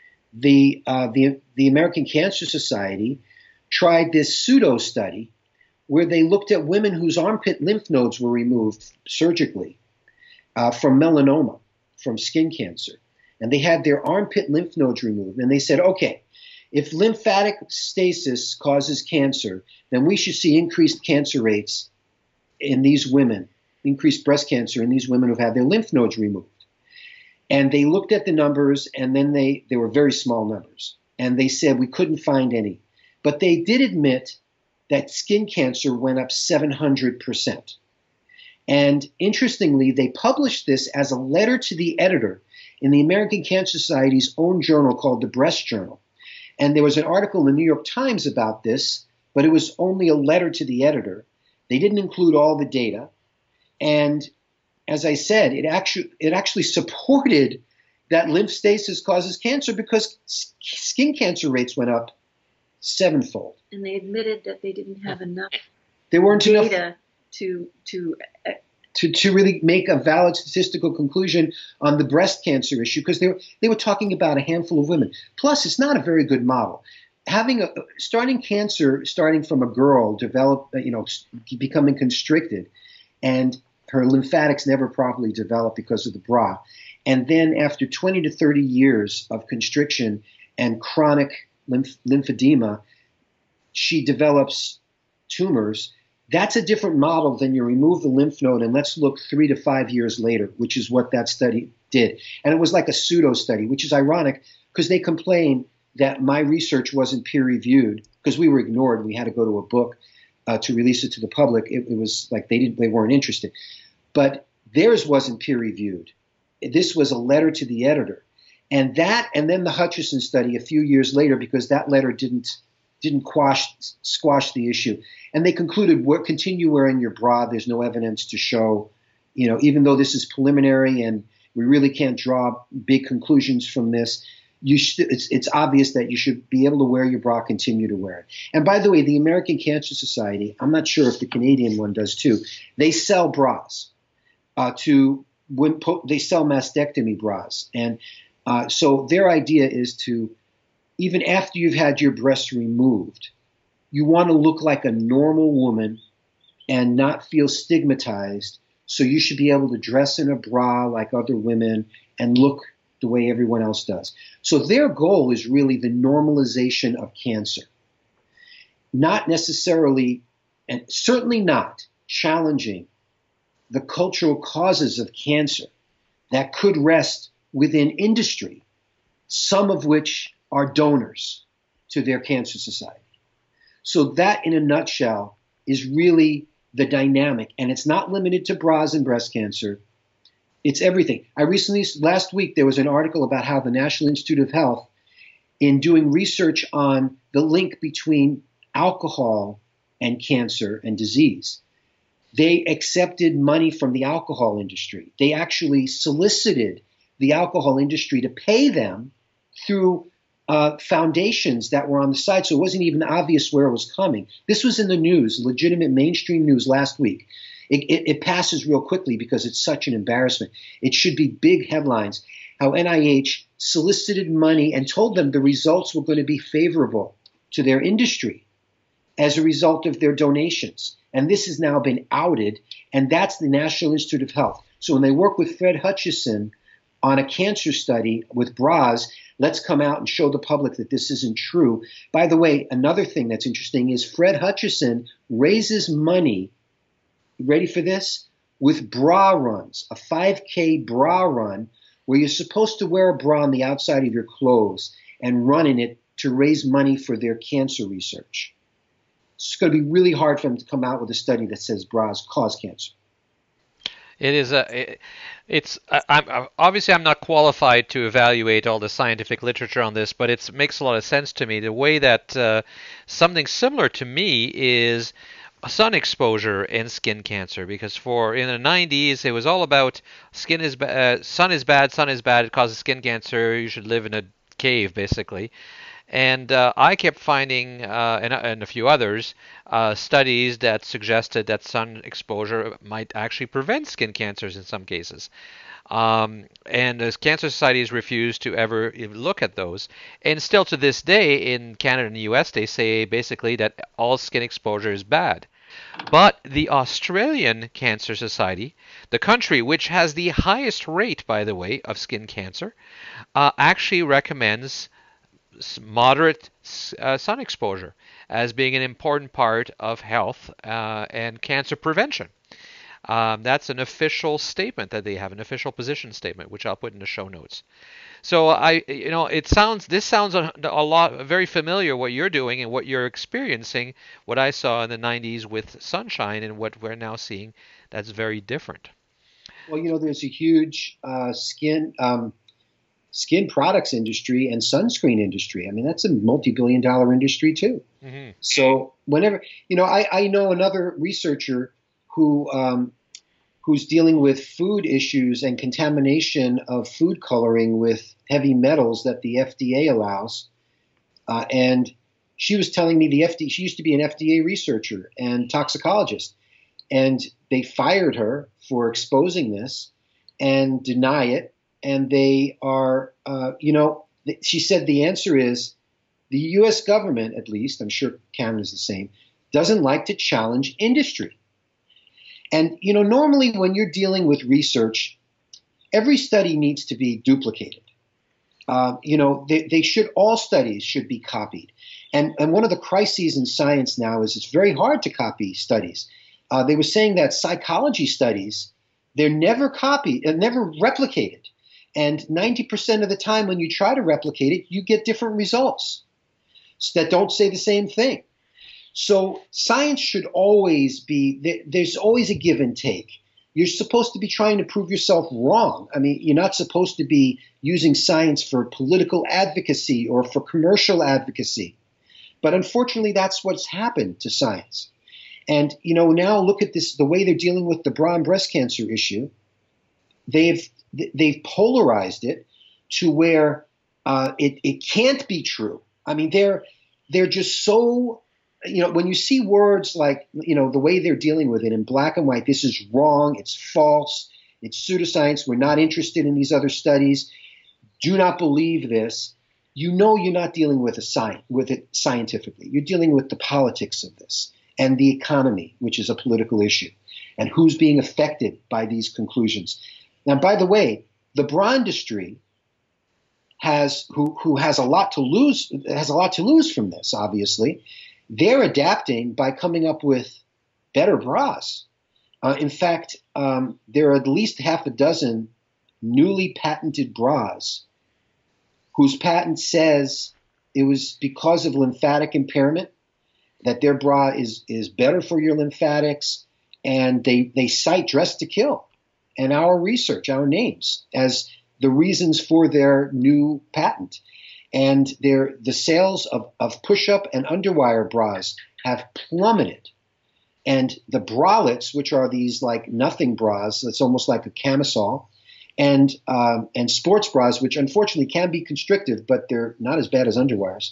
the American Cancer Society tried this pseudo study where they looked at women whose armpit lymph nodes were removed surgically from melanoma, from skin cancer. And they had their armpit lymph nodes removed. And they said, okay, if lymphatic stasis causes cancer, then we should see increased cancer rates in these women, increased breast cancer in these women who've had their lymph nodes removed. And they looked at the numbers, and then they were very small numbers. And they said we couldn't find any. But they did admit that skin cancer went up 700%. And interestingly, they published this as a letter to the editor in the American Cancer Society's own journal called the Breast Journal. And there was an article in the New York Times about this, but it was only a letter to the editor. They didn't include all the data. And as I said, it actually supported that lymph stasis causes cancer, because skin cancer rates went up 7-fold. And they admitted that they didn't have enough data to really make a valid statistical conclusion on the breast cancer issue, because they were talking about a handful of women. Plus, it's not a very good model. Starting from a girl, becoming constricted, and her lymphatics never properly developed because of the bra. And then after 20 to 30 years of constriction and chronic lymphedema, she develops tumors. That's a different model than you remove the lymph node and let's look 3 to 5 years later, which is what that study did. And it was like a pseudo study, which is ironic because they complain that my research wasn't peer reviewed because we were ignored. We had to go to a book to release it to the public. It was like they weren't interested. But theirs wasn't peer reviewed. This was a letter to the editor. And then the Hutchison study a few years later, because that letter didn't squash the issue. And they concluded, continue wearing your bra. There's no evidence to show, even though this is preliminary and we really can't draw big conclusions from this, it's obvious that you should be able to wear your bra, continue to wear it. And by the way, the American Cancer Society, I'm not sure if the Canadian one does too, they sell bras they sell mastectomy bras. And so their idea is to, even after you've had your breasts removed, you want to look like a normal woman and not feel stigmatized. So you should be able to dress in a bra like other women and look the way everyone else does. So their goal is really the normalization of cancer. Not necessarily, and certainly not challenging the cultural causes of cancer that could rest within industry, some of which are donors to their cancer society. So that, in a nutshell, is really the dynamic. And it's not limited to bras and breast cancer. It's everything. Last week, there was an article about how the National Institute of Health, in doing research on the link between alcohol and cancer and disease. They accepted money from the alcohol industry. They actually solicited the alcohol industry to pay them through foundations that were on the side, so it wasn't even obvious where it was coming. This was in the news, legitimate mainstream news last week. It passes real quickly because it's such an embarrassment. It should be big headlines. How NIH solicited money and told them the results were going to be favorable to their industry as a result of their donations. And this has now been outed, and that's the National Institute of Health. So when they work with Fred Hutchison on a cancer study with Braz, let's come out and show the public that this isn't true. By the way, another thing that's interesting is Fred Hutchison raises money, ready for this, with bra runs, a 5K bra run, where you're supposed to wear a bra on the outside of your clothes and run in it to raise money for their cancer research. It's going to be really hard for them to come out with a study that says bras cause cancer. It is I'm not qualified to evaluate all the scientific literature on this, but it makes a lot of sense to me. The way that something similar to me is sun exposure and skin cancer, because in the 90s it was all about sun is bad, it causes skin cancer, you should live in a cave basically. And I kept finding, and a few others, studies that suggested that sun exposure might actually prevent skin cancers in some cases. And the cancer societies refuse to ever even look at those. And still to this day in Canada and the US, they say basically that all skin exposure is bad. But the Australian Cancer Society, the country which has the highest rate, by the way, of skin cancer, actually recommends moderate sun exposure as being an important part of health and cancer prevention. That's an official statement that they have, an official position statement, which I'll put in the show notes. So this sounds a lot very familiar what you're doing and what you're experiencing. What I saw in the 90s with sunshine and what we're now seeing, that's very different. Well, there's a huge skin products industry and sunscreen industry. I mean, that's a multi-billion-dollar industry too. Mm-hmm. So whenever, I know another researcher who's dealing with food issues and contamination of food coloring with heavy metals that the FDA allows. And she was telling me she used to be an FDA researcher and toxicologist, and they fired her for exposing this and deny it. And they are, she said the answer is the U.S. government, at least, I'm sure Canada's the same, doesn't like to challenge industry. And, normally when you're dealing with research, every study needs to be duplicated. All studies should be copied. And one of the crises in science now is it's very hard to copy studies. They were saying that psychology studies, they're never copied and never replicated. And 90% of the time when you try to replicate it, you get different results that don't say the same thing. So science should always be, there's always a give and take. You're supposed to be trying to prove yourself wrong. I mean, you're not supposed to be using science for political advocacy or for commercial advocacy. But unfortunately, that's what's happened to science. And, now look at this, the way they're dealing with the bra and breast cancer issue. They've polarized it to where it can't be true. I mean, they're just so, when you see words like, the way they're dealing with it in black and white, this is wrong, it's false, it's pseudoscience, we're not interested in these other studies, do not believe this. You're not dealing with it scientifically. You're dealing with the politics of this and the economy, which is a political issue, and who's being affected by these conclusions. Now, by the way, the bra industry who has a lot to lose from this, obviously. They're adapting by coming up with better bras. In fact, there are at least half a dozen newly patented bras whose patent says it was because of lymphatic impairment, that their bra is better for your lymphatics, and they cite Dress to Kill and our research, our names, as the reasons for their new patent. And the sales of push-up and underwire bras have plummeted. And the bralettes, which are these like nothing bras, it's almost like a camisole, and sports bras, which unfortunately can be constrictive, but they're not as bad as underwires,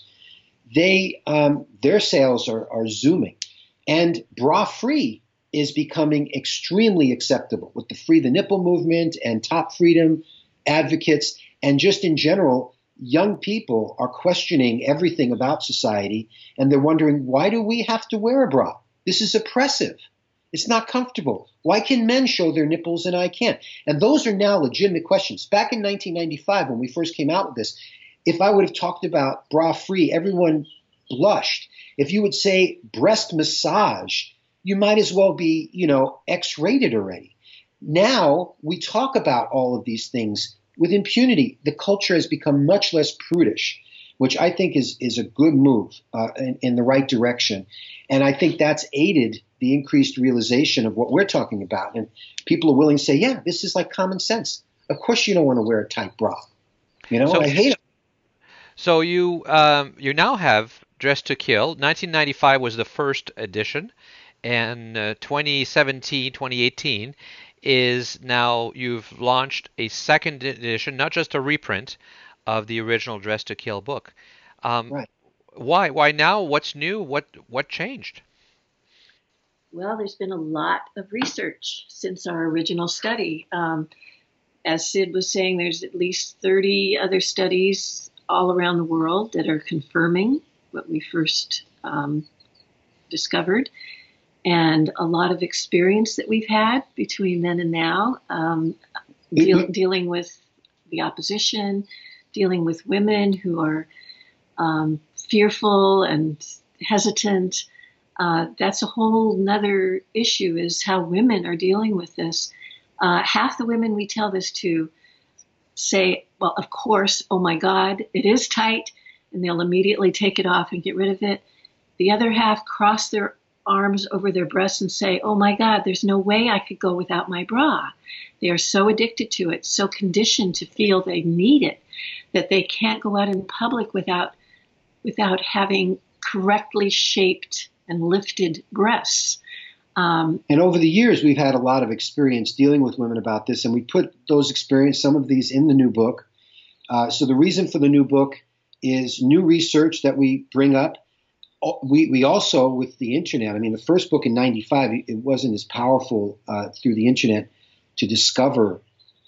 their sales are zooming. And bra-free is becoming extremely acceptable with the Free the Nipple movement and Top Freedom advocates. And just in general, young people are questioning everything about society, and they're wondering, why do we have to wear a bra? This is oppressive. It's not comfortable. Why can men show their nipples and I can't? And those are now legitimate questions. Back in 1995, when we first came out with this, if I would have talked about bra-free, everyone blushed. If you would say breast massage, you might as well be, X-rated already. Now we talk about all of these things with impunity. The culture has become much less prudish, which I think is a good move in the right direction. And I think that's aided the increased realization of what we're talking about. And people are willing to say, yeah, this is like common sense. Of course you don't want to wear a tight bra. I hate it. So you now have Dress to Kill. 1995 was the first edition, and 2017, 2018 is now you've launched a second edition, not just a reprint of the original Dress to Kill book. Right. Why now? What's new? What changed? Well, there's been a lot of research since our original study. As Sid was saying, there's at least 30 other studies all around the world that are confirming what we first discovered, and a lot of experience that we've had between then and now, dealing with the opposition, dealing with women who are fearful and hesitant. That's a whole nother issue, is how women are dealing with this. Half the women we tell this to say, well, of course, oh my God, it is tight, and they'll immediately take it off and get rid of it. The other half cross their arms over their breasts and say, oh my God, there's no way I could go without my bra. They are so addicted to it, so conditioned to feel they need it, that they can't go out in public without having correctly shaped and lifted breasts. And over the years, we've had a lot of experience dealing with women about this, and we put those experience, some of these, in the new book. So the reason for the new book is new research that we bring up. We also, with the internet, the first book in 95, it wasn't as powerful through the internet to discover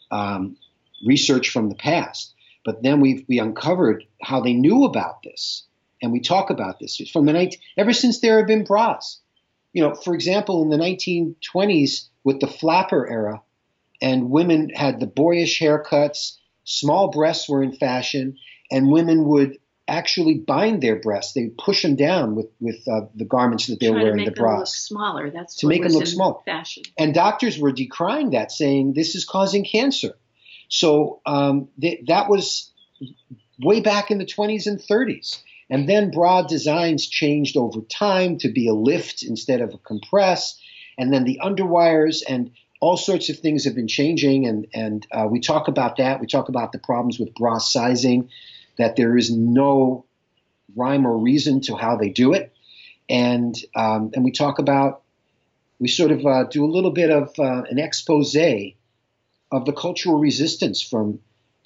research from the past. But then we uncovered how they knew about this, and we talk about this ever since there have been bras. For example, in the 1920s with the flapper era, and women had the boyish haircuts, small breasts were in fashion, and women would actually bind their breasts. They would push them down with the garments that they were wearing, the bras. Smaller. That's to make them look smaller. Fashion. And doctors were decrying that, saying this is causing cancer. So that was way back in the 20s and 30s. And then bra designs changed over time to be a lift instead of a compress. And then the underwires and all sorts of things have been changing. And we talk about that. We talk about the problems with bra sizing, that there is no rhyme or reason to how they do it. And we talk about, we sort of do a little bit of an expose of the cultural resistance from,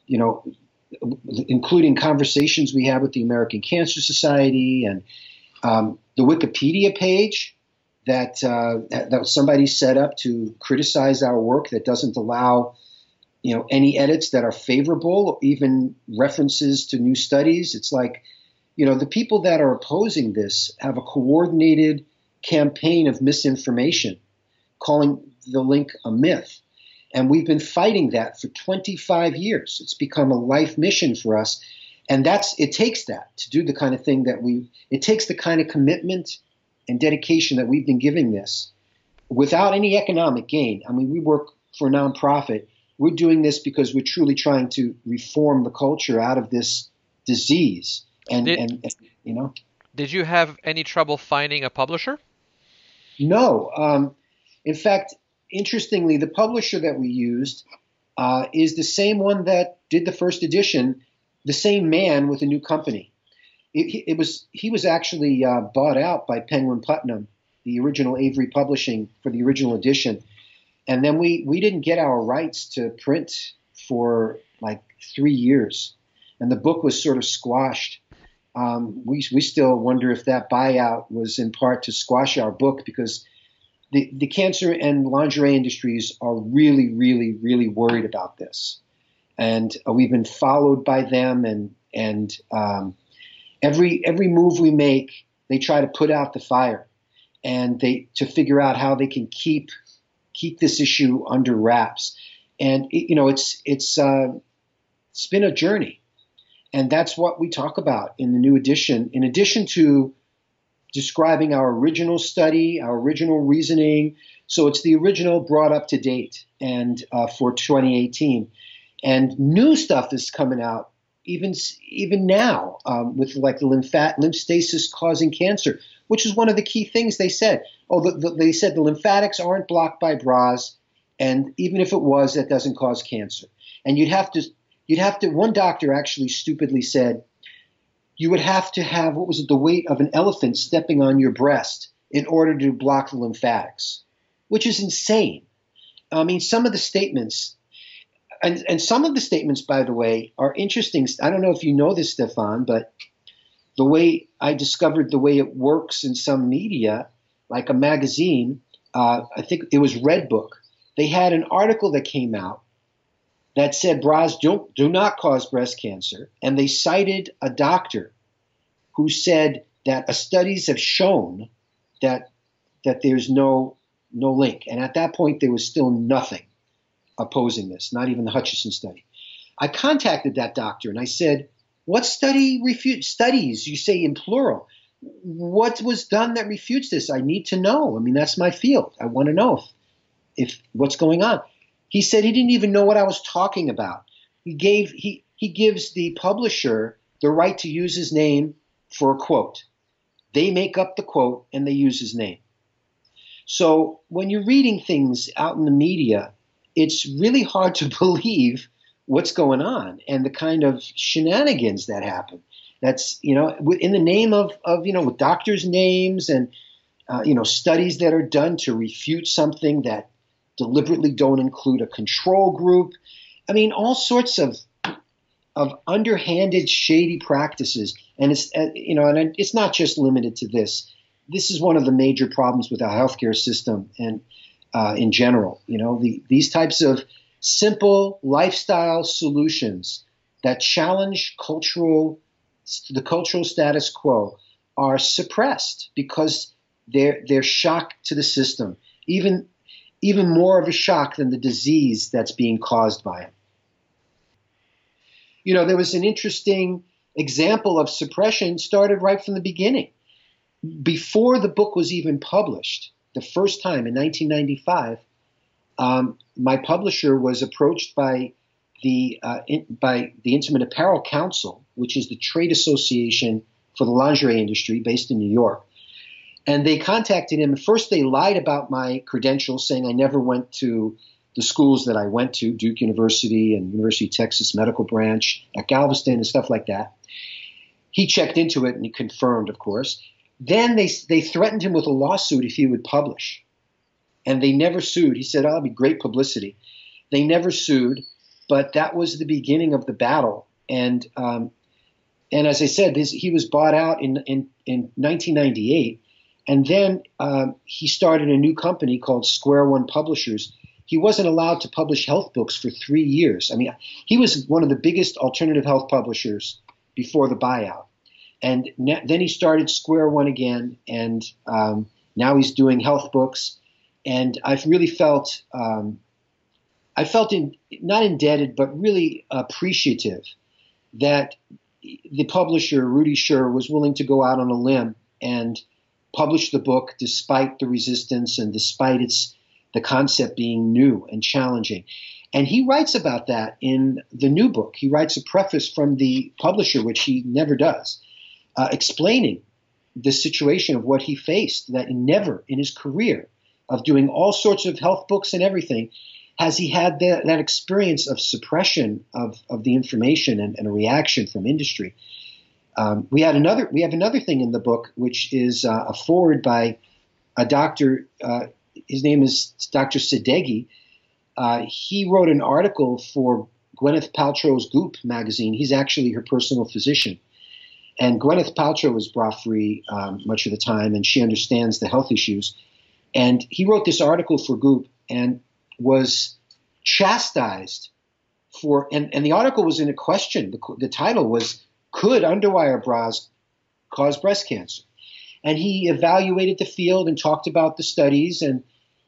including conversations we have with the American Cancer Society and the Wikipedia page that somebody set up to criticize our work, that doesn't allow any edits that are favorable, even references to new studies. It's like, the people that are opposing this have a coordinated campaign of misinformation, calling the link a myth. And we've been fighting that for 25 years. It's become a life mission for us. And it takes that to do the kind of thing it takes the kind of commitment and dedication that we've been giving this without any economic gain. We work for a nonprofit. We're doing this because we're truly trying to reform the culture out of this disease. Did you have any trouble finding a publisher? No. In fact, interestingly, the publisher that we used is the same one that did the first edition. the same man with a new company. He was actually bought out by Penguin Putnam, the original Avery Publishing, for the original edition. And then we didn't get our rights to print for like 3 years. And the book was sort of squashed. We still wonder if that buyout was in part to squash our book, because the cancer and lingerie industries are really, really, really worried about this. And we've been followed by them, and every move we make, they try to put out the fire, and to figure out how they can keep this issue under wraps. And it's been a journey, and that's what we talk about in the new edition. In addition to describing our original study, our original reasoning, so it's the original brought up to date, and for 2018, and new stuff is coming out even now with like the lymph stasis causing cancer, which is one of the key things they said. They said the lymphatics aren't blocked by bras, and even if it was, that doesn't cause cancer. And you'd have to. One doctor actually stupidly said, you would have to have, what was it, the weight of an elephant stepping on your breast in order to block the lymphatics, which is insane. I mean, some of the statements, and some of the statements, by the way, are interesting. I don't know if you know this, Stefan, but the way I discovered the way it works in some media, like a magazine, I think it was Redbook, they had an article that came out that said bras do not cause breast cancer, and they cited a doctor who said that studies have shown that there's no link. And at that point, there was still nothing opposing this, not even the Hutchison study. I contacted that doctor and I said, what study refutes studies? You say in plural. What was done that refutes this? I need to know. I mean, that's my field. I want to know if what's going on. He said he didn't even know what I was talking about. He gives the publisher the right to use his name for a quote. They make up the quote and they use his name. So when you're reading things out in the media, it's really hard to believe what's going on and the kind of shenanigans that happen. That's, in the name of with doctors' names and, studies that are done to refute something that deliberately don't include a control group. I mean, all sorts of underhanded, shady practices. And it's, and it's not just limited to this. This is one of the major problems with our healthcare system and in general. These types of simple lifestyle solutions that challenge the cultural status quo are suppressed because they're shock to the system. Even more of a shock than the disease that's being caused by it. There was an interesting example of suppression started right from the beginning. Before the book was even published, the first time in 1995, my publisher was approached by the Intimate Apparel Council, which is the trade association for the lingerie industry based in New York. And they contacted him. First, they lied about my credentials, saying I never went to the schools that I went to, Duke University and University of Texas Medical Branch at Galveston and stuff like that. He checked into it and he confirmed, of course. Then they threatened him with a lawsuit if he would publish. And they never sued. He said, it'll be great publicity. They never sued, but that was the beginning of the battle. And as I said, he was bought out in 1998. And then he started a new company called Square One Publishers. He wasn't allowed to publish health books for 3 years. I mean, he was one of the biggest alternative health publishers before the buyout. And then he started Square One again, and now he's doing health books. And I've really felt, not indebted, but really appreciative that the publisher, Rudy Scher, was willing to go out on a limb and publish the book despite the resistance and despite the concept being new and challenging. And he writes about that in the new book. He writes a preface from the publisher, which he never does, explaining the situation of what he faced, that never in his career of doing all sorts of health books and everything, has he had that experience of suppression of the information and a reaction from industry? We have another thing in the book, which is a foreword by a doctor. His name is Dr. Sadeghi. He wrote an article for Gwyneth Paltrow's Goop magazine. He's actually her personal physician. And Gwyneth Paltrow is bra-free much of the time, and she understands the health issues. And he wrote this article for Goop and was chastised for, and the article was in a question. The title was, "Could underwire bras cause breast cancer?" And he evaluated the field and talked about the studies and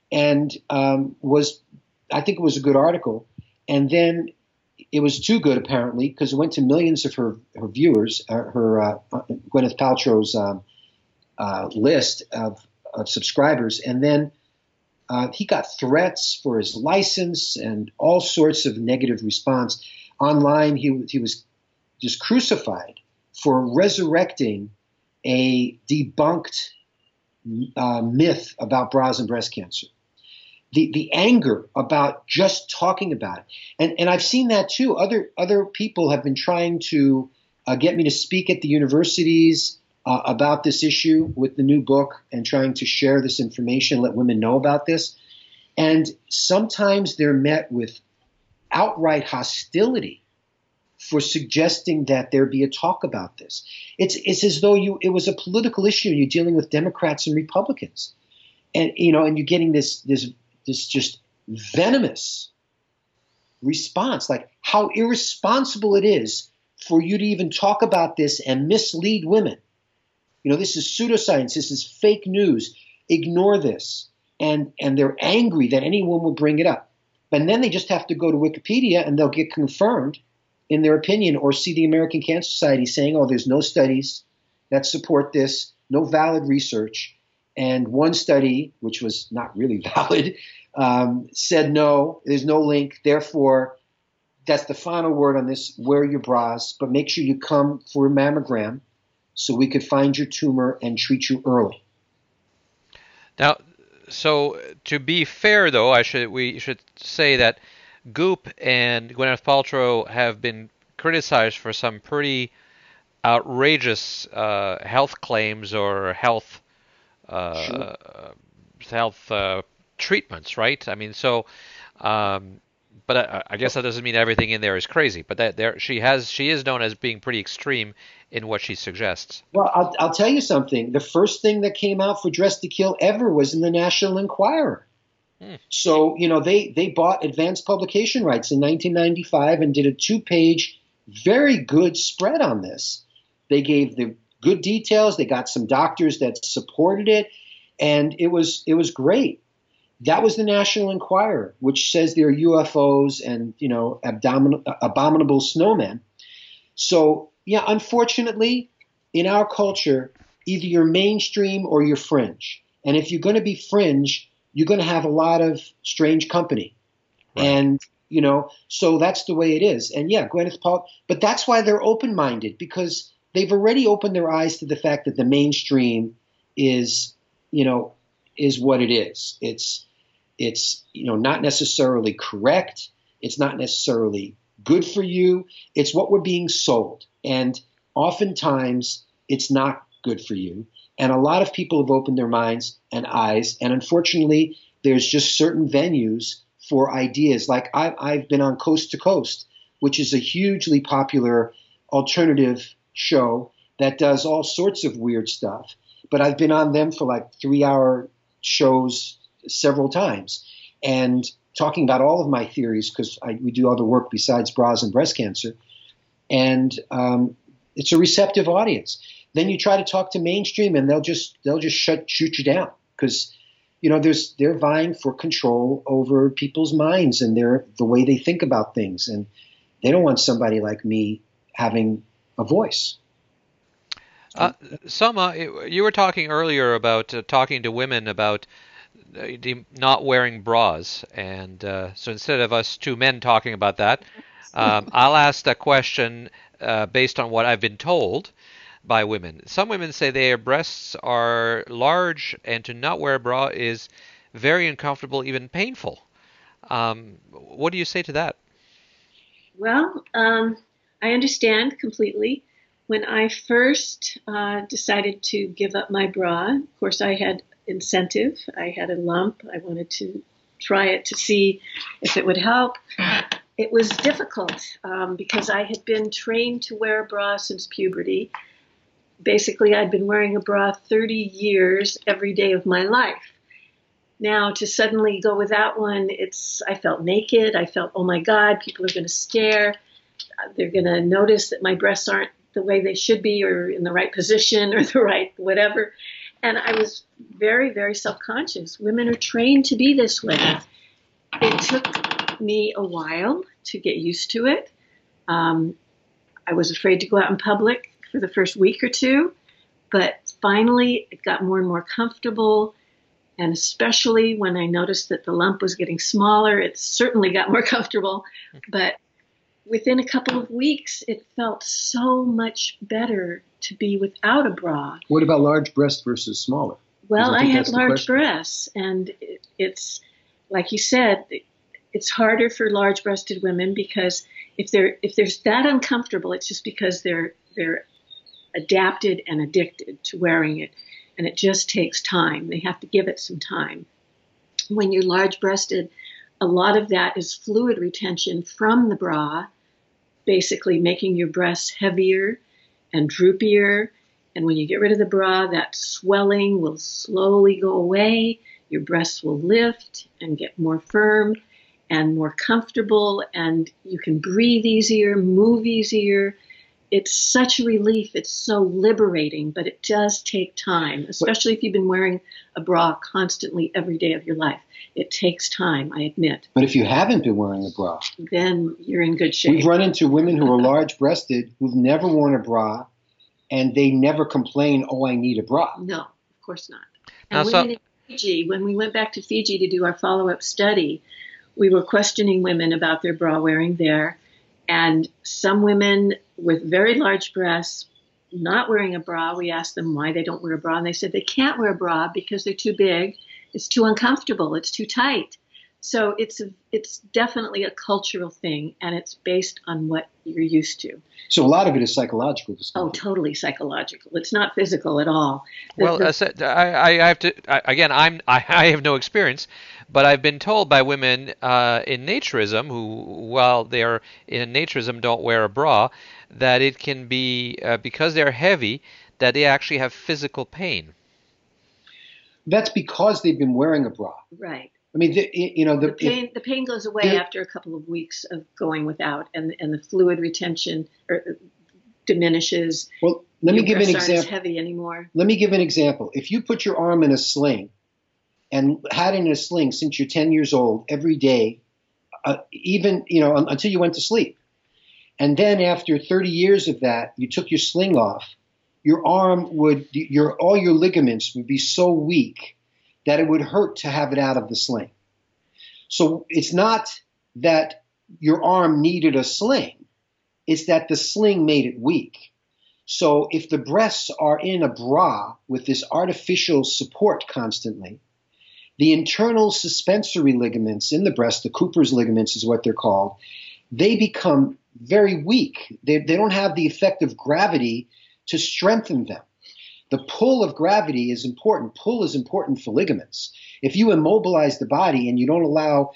was, I think it was a good article. And then it was too good, apparently, because it went to millions of her viewers, Gwyneth Paltrow's list of subscribers. And then he got threats for his license and all sorts of negative response. Online, he was just crucified for resurrecting a debunked myth about bras and breast cancer. The anger about just talking about it. And I've seen that too. Other people have been trying to get me to speak at the universities about this issue with the new book and trying to share this information, let women know about this. And sometimes they're met with outright hostility for suggesting that there be a talk about this. It's as though it was a political issue and you're dealing with Democrats and Republicans. And and you're getting this just venomous response, like how irresponsible it is for you to even talk about this and mislead women. This is pseudoscience. This is fake news. Ignore this. And they're angry that anyone will bring it up. But then they just have to go to Wikipedia and they'll get confirmed in their opinion, or see the American Cancer Society saying, oh, there's no studies that support this, no valid research. And one study, which was not really valid, said no, there's no link. Therefore, that's the final word on this. Wear your bras, but make sure you come for a mammogram so we could find your tumor and treat you early. Now, so to be fair, though, we should say that Goop and Gwyneth Paltrow have been criticized for some pretty outrageous health claims or health treatments, right? I mean, so, but I guess that doesn't mean everything in there is crazy. But she is known as being pretty extreme in what she suggests. Well, I'll tell you something. The first thing that came out for Dress to Kill ever was in the National Enquirer. So, they bought advanced publication rights in 1995 and did a 2-page, very good spread on this. They gave the good details. They got some doctors that supported it, and it was great. That was the National Enquirer, which says there are UFOs and, abominable snowmen. So, yeah, unfortunately, in our culture, either you're mainstream or you're fringe. And if you're going to be fringe, you're going to have a lot of strange company. Right. And, so that's the way it is. And yeah, Gwyneth Paltrow, but that's why they're open-minded, because they've already opened their eyes to the fact that the mainstream is what it is. It's not necessarily correct. It's not necessarily good for you. It's what we're being sold. And oftentimes it's not good for you. And a lot of people have opened their minds and eyes. And unfortunately, there's just certain venues for ideas. Like I've been on Coast to Coast, which is a hugely popular alternative show that does all sorts of weird stuff. But I've been on them for like 3-hour shows several times and talking about all of my theories, because we do other work besides bras and breast cancer. And it's a receptive audience. Then you try to talk to mainstream, and they'll just shoot you down, because they're vying for control over people's minds and the way they think about things, and they don't want somebody like me having a voice. Soma, you were talking earlier about talking to women about not wearing bras, and so instead of us two men talking about that, I'll ask that question based on what I've been told by women. Some women say their breasts are large and to not wear a bra is very uncomfortable, even painful. What do you say to that? Well, I understand completely. When I first decided to give up my bra, of course, I had incentive. I had a lump. I wanted to try it to see if it would help. It was difficult because I had been trained to wear a bra since puberty. Basically, I'd been wearing a bra 30 years every day of my life. Now, to suddenly go without one, I felt naked. I felt, oh my God, people are going to stare. They're going to notice that my breasts aren't the way they should be or in the right position or the right whatever. And I was very, very self-conscious. Women are trained to be this way. It took me a while to get used to it. I was afraid to go out in public for the first week or two, but finally it got more and more comfortable. And especially when I noticed that the lump was getting smaller, it certainly got more comfortable. But within a couple of weeks, it felt so much better to be without a bra. What about large breast versus smaller? Well, I had large breasts, and it's like you said, it's harder for large-breasted women because if they're that uncomfortable, it's just because they're adapted and addicted to wearing it, and it just takes time. They have to give it some time. When you're large-breasted, a lot of that is fluid retention from the bra, basically making your breasts heavier and droopier. And when you get rid of the bra, that swelling will slowly go away. Your breasts will lift and get more firm and more comfortable, and you can breathe easier, move easier. It's such a relief. It's so liberating, but it does take time, especially if you've been wearing a bra constantly every day of your life. It takes time, I admit. But if you haven't been wearing a bra, then you're in good shape. We've run into women who are large-breasted who've never worn a bra, and they never complain, oh, I need a bra. No, of course not. And women in Fiji, when we went back to Fiji to do our follow-up study, we were questioning women about their bra wearing there. And some women with very large breasts not wearing a bra, we asked them why they don't wear a bra. And they said they can't wear a bra because they're too big. It's too uncomfortable. It's too tight. So it's definitely a cultural thing, and it's based on what you're used to. So a lot of it is psychological. Oh, totally psychological. It's not physical at all. I have to again. I have no experience, but I've been told by women in naturism who, while they are in naturism, don't wear a bra, that it can be because they're heavy that they actually have physical pain. That's because they've been wearing a bra. Right. I mean, the pain goes away after a couple of weeks of going without, and the fluid retention diminishes. Well, let me give an example. Aren't as heavy anymore. Let me give an example. If you put your arm in a sling and had it in a sling since you're 10 years old every day, even until you went to sleep, and then after 30 years of that, you took your sling off, your arm all your ligaments would be so weak that it would hurt to have it out of the sling. So it's not that your arm needed a sling, it's that the sling made it weak. So if the breasts are in a bra with this artificial support constantly, the internal suspensory ligaments in the breast, the Cooper's ligaments is what they're called, they become very weak. They don't have the effect of gravity to strengthen them. The pull of gravity is important. Pull is important for ligaments. If you immobilize the body and you don't allow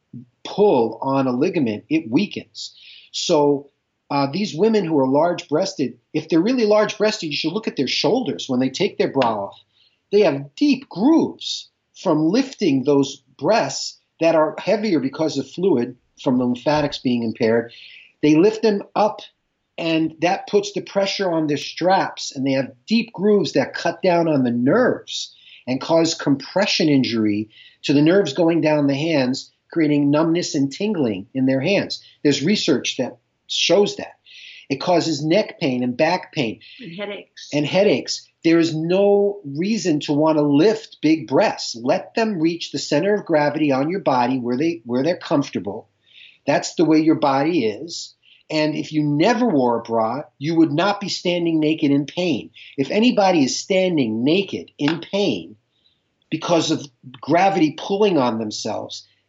pull on a ligament, it weakens. So these women who are large-breasted, if they're really large-breasted, you should look at their shoulders when they take their bra off. They have deep grooves from lifting those breasts that are heavier because of fluid from the lymphatics being impaired. They lift them up, and that puts the pressure on their straps, and they have deep grooves that cut down on the nerves and cause compression injury to the nerves going down the hands, creating numbness and tingling in their hands. There's research that shows that. It causes neck pain and back pain. And headaches. There is no reason to want to lift big breasts. Let them reach the center of gravity on your body where they're comfortable. That's the way your body is. And if you never wore a bra, you would not be standing naked in pain. If anybody is standing naked in pain because of gravity pulling on themselves,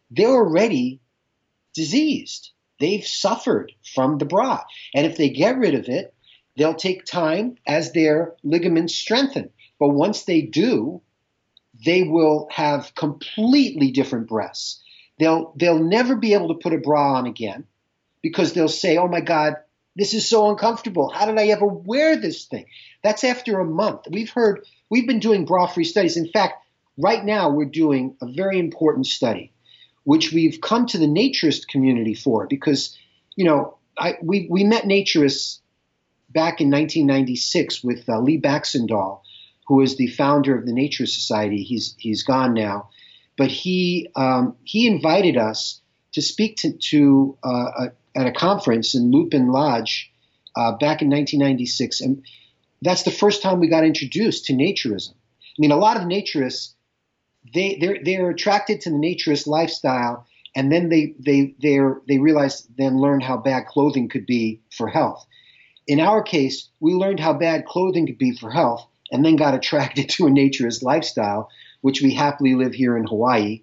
they're already diseased. They've suffered from the bra. And if they get rid of it, they'll take time as their ligaments strengthen. But once they do, they will have completely different breasts. They'll never be able to put a bra on again because they'll say, oh my God, this is so uncomfortable. How did I ever wear this thing? That's after a month. We've been doing bra-free studies. In fact, right now we're doing a very important study, which we've come to the naturist community for because, we met naturists back in 1996 with Lee Baxendahl, who is the founder of the Nature Society. He's gone now, but he invited us to speak at a conference in Lupin Lodge back in 1996, and that's the first time we got introduced to naturism. I mean, a lot of naturists they're attracted to the naturist lifestyle, and then they realize then learn how bad clothing could be for health. In our case, we learned how bad clothing could be for health, and then got attracted to a naturist lifestyle, which we happily live here in Hawaii.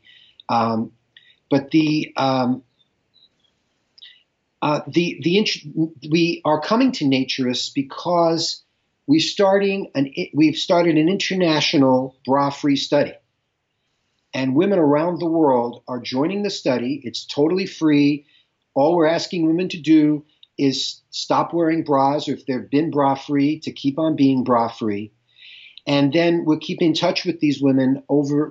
We are coming to naturists because we've started an international bra-free study, and women around the world are joining the study. It's totally free. All we're asking women to do is stop wearing bras, or if they've been bra-free, to keep on being bra-free. And then we'll keep in touch with these women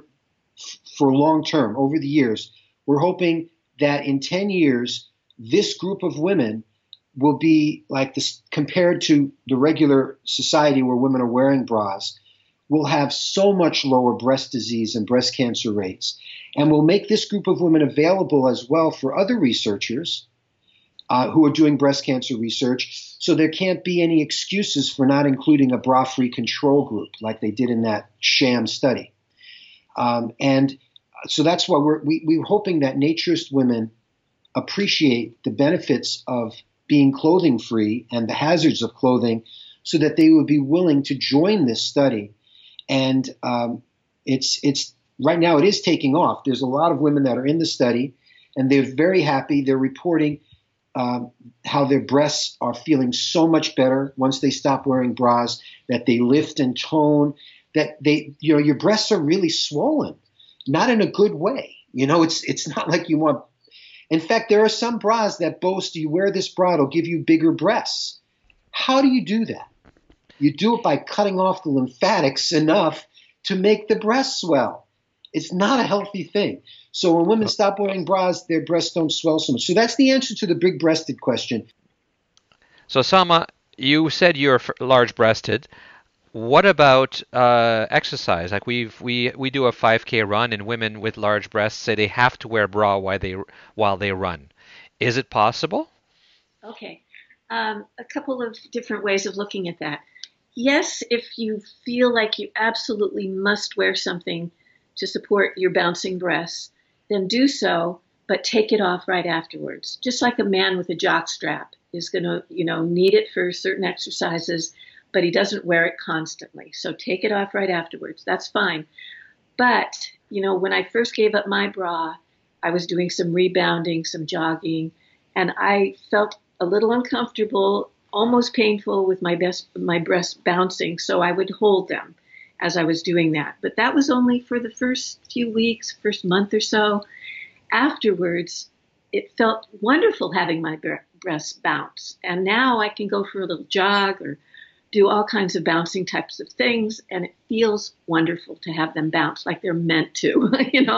for long term, over the years. We're hoping that in 10 years, this group of women will be like this, compared to the regular society where women are wearing bras, will have so much lower breast disease and breast cancer rates. And we'll make this group of women available as well for other researchers who are doing breast cancer research, so there can't be any excuses for not including a bra-free control group like they did in that sham study. And so that's why we're hoping that naturist women appreciate the benefits of being clothing free and the hazards of clothing, so that they would be willing to join this study. And it's right now it is taking off. There's a lot of women that are in the study, and they're very happy. They're reporting how their breasts are feeling so much better once they stop wearing bras, that they lift and tone, that your breasts are really swollen, not in a good way. It's not like you want. In fact, there are some bras that boast, you wear this bra, it'll give you bigger breasts. How do you do that? You do it by cutting off the lymphatics enough to make the breasts swell. It's not a healthy thing. So when women stop wearing bras, their breasts don't swell so much. So that's the answer to the big-breasted question. So Sama, you said you're large-breasted. What about exercise? Like we do a 5K run, and women with large breasts say they have to wear a bra while they run. Is it possible? Okay. A couple of different ways of looking at that. Yes, if you feel like you absolutely must wear something to support your bouncing breasts, then do so, but take it off right afterwards. Just like a man with a jock strap is going to, need it for certain exercises, but he doesn't wear it constantly. So take it off right afterwards. That's fine. But, when I first gave up my bra, I was doing some rebounding, some jogging, and I felt a little uncomfortable, almost painful with my breasts bouncing. So I would hold them as I was doing that. But that was only for the first few weeks, first month or so. Afterwards, it felt wonderful having my breasts bounce. And now I can go for a little jog or do all kinds of bouncing types of things. And it feels wonderful to have them bounce like they're meant to,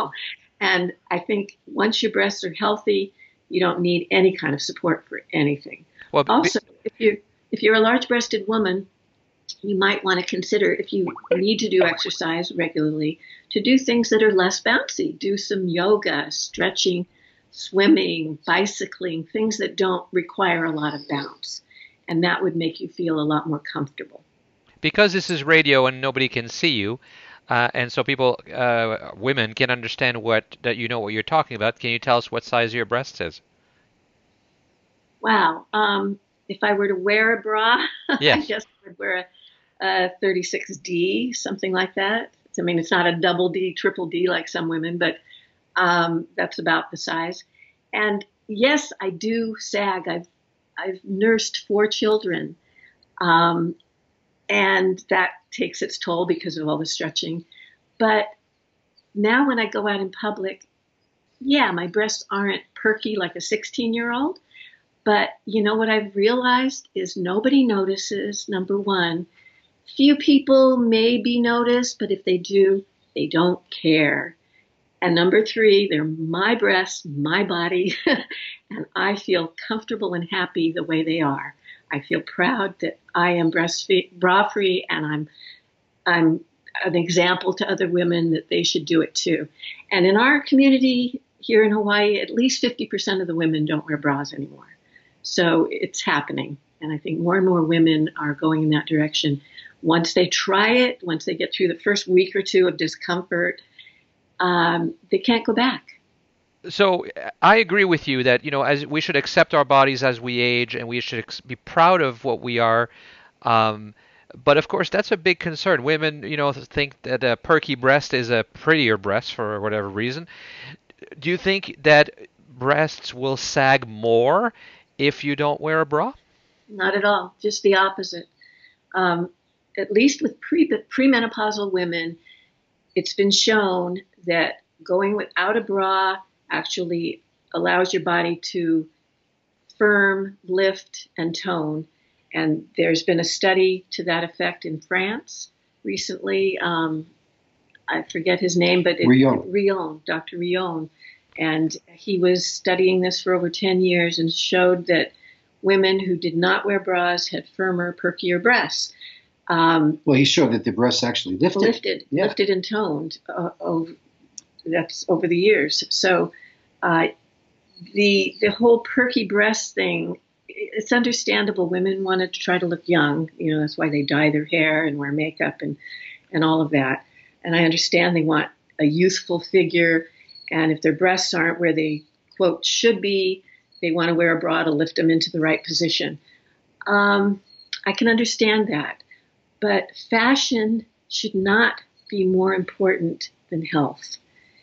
And I think once your breasts are healthy, you don't need any kind of support for anything. Well, also, if you're a large-breasted woman, you might want to consider, if you need to do exercise regularly, to do things that are less bouncy. Do some yoga, stretching, swimming, bicycling, things that don't require a lot of bounce. And that would make you feel a lot more comfortable. Because this is radio and nobody can see you, and so people, women, can understand what you're talking about. Can you tell us what size your breast is? Wow. If I were to wear a bra, yes. I guess I would wear a 36D, something like that. I mean, it's not a double D, triple D like some women, but That's about the size. And yes, I do sag. I've nursed 4 children, and that takes its toll because of all the stretching. But now when I go out in public, yeah, my breasts aren't perky like a 16-year-old. But you know what I've realized is nobody notices, number one. Few people may be noticed, but if they do, they don't care. And number 3, they're my breasts, my body, and I feel comfortable and happy the way they are. I feel proud that I am bra-free, and I'm an example to other women that they should do it too. And in our community here in Hawaii, at least 50% of the women don't wear bras anymore. So it's happening. And I think more and more women are going in that direction. Once they try it, once they get through the first week or 2 of discomfort, they can't go back. So I agree with you that, as we should accept our bodies as we age, and we should be proud of what we are. But of course, that's a big concern. Women, think that a perky breast is a prettier breast for whatever reason. Do you think that breasts will sag more if you don't wear a bra? Not at all. Just the opposite. At least with premenopausal women, it's been shown that going without a bra actually allows your body to firm, lift, and tone. And there's been a study to that effect in France recently. I forget his name, but Rion, Dr. Rion. And he was studying this for over 10 years and showed that women who did not wear bras had firmer, perkier breasts. Well, he showed that the breasts actually lifted. Lifted and toned. That's over the years. So the whole perky breast thing, it's understandable. Women want to try to look young. That's why they dye their hair and wear makeup and all of that. And I understand they want a youthful figure. And if their breasts aren't where they, quote, should be, they want to wear a bra to lift them into the right position. I can understand that. But fashion should not be more important than health.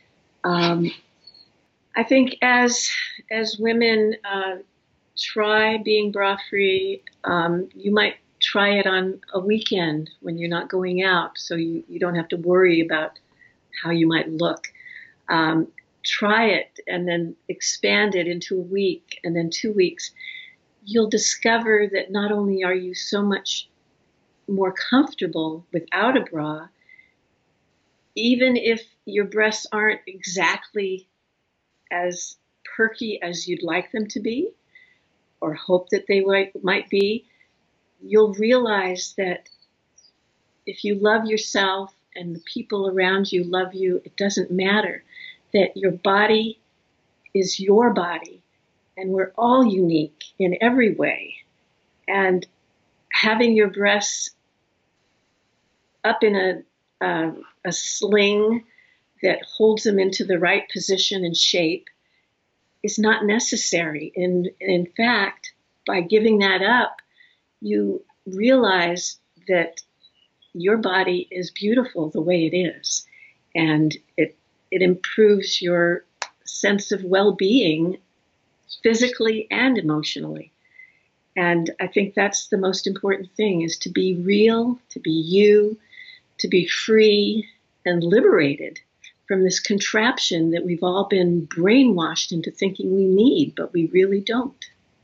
I think as women try being bra-free, you might try it on a weekend when you're not going out, so you don't have to worry about how you might look. Try it and then expand it into a week and then 2 weeks. You'll discover that not only are you so much more comfortable without a bra, even if your breasts aren't exactly as perky as you'd like them to be or hope that they might be, you'll realize that if you love yourself and the people around you love you, it doesn't matter, that your body is your body and we're all unique in every way. And having your breasts up in a sling that holds them into the right position and shape is not necessary. And in fact, by giving that up, you realize that your body is beautiful the way it is. And it improves your sense of well-being physically and emotionally. And I think that's the most important thing, is to be real, to be you, to be free and liberated from this contraption that we've all been brainwashed into thinking we need, but we really don't.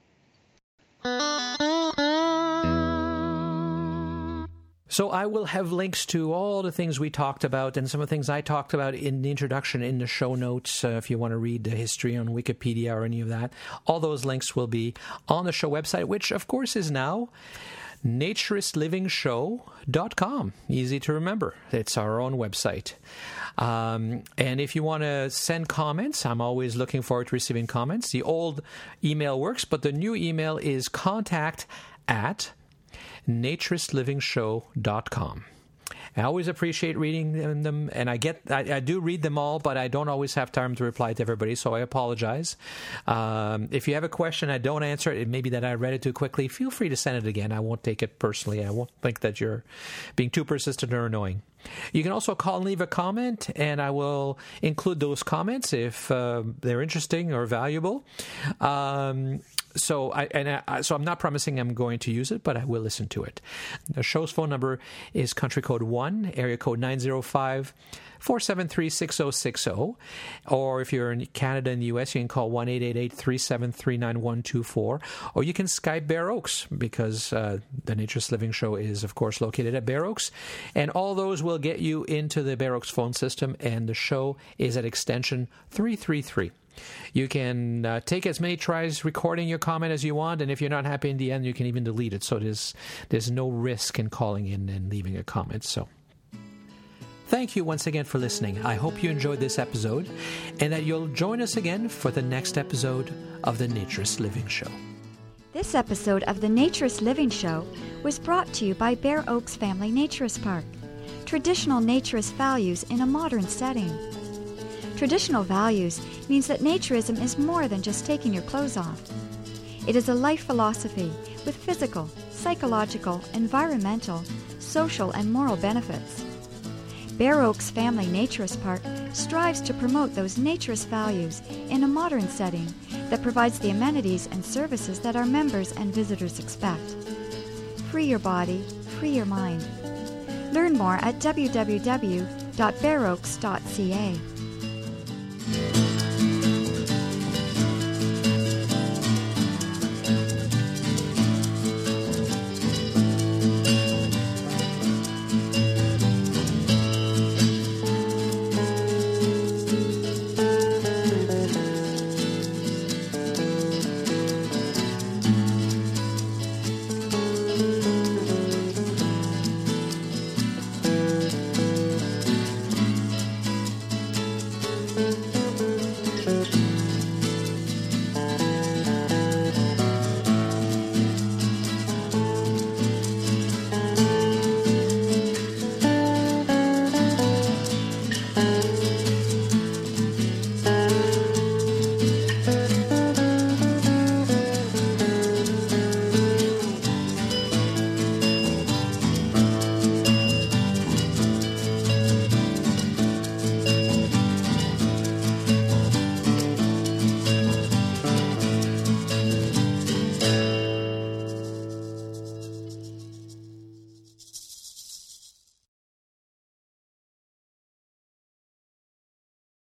So I will have links to all the things we talked about and some of the things I talked about in the introduction in the show notes. If you want to read the history on Wikipedia or any of that, all those links will be on the show website, which of course is now naturistlivingshow.com. Easy to remember. It's our own website. And if you want to send comments, I'm always looking forward to receiving comments. The old email works, but the new email is contact@naturistlivingshow.com. I always appreciate reading them, and I do read them all, but I don't always have time to reply to everybody, so I apologize. If you have a question I don't answer it may be that I read it too quickly, feel free to send it again. I won't take it personally. I won't think that you're being too persistent or annoying. You can also call and leave a comment, and I will include those comments if they're interesting or valuable. So I'm not promising I'm going to use it, but I will listen to it. The show's phone number is country code 1, area code 905-473-6060. Or if you're in Canada and the U.S., you can call 1-888-373-9124. Or you can Skype Bear Oaks, because the Naturist Living Show is, of course, located at Bear Oaks. And all those will get you into the Bear Oaks phone system, and the show is at extension 333. You can take as many tries recording your comment as you want, and if you're not happy in the end, you can even delete it. So there's no risk in calling in and leaving a comment. So thank you once again for listening. I hope you enjoyed this episode and that you'll join us again for the next episode of the Naturist Living Show. This episode of the Naturist Living Show was brought to you by Bear Oaks Family Naturist Park. Traditional naturist values in a modern setting. Traditional values means that naturism is more than just taking your clothes off. It is a life philosophy with physical, psychological, environmental, social, and moral benefits. Bear Oaks Family Naturist Park strives to promote those naturist values in a modern setting that provides the amenities and services that our members and visitors expect. Free your body, free your mind. Learn more at www.bearoaks.ca.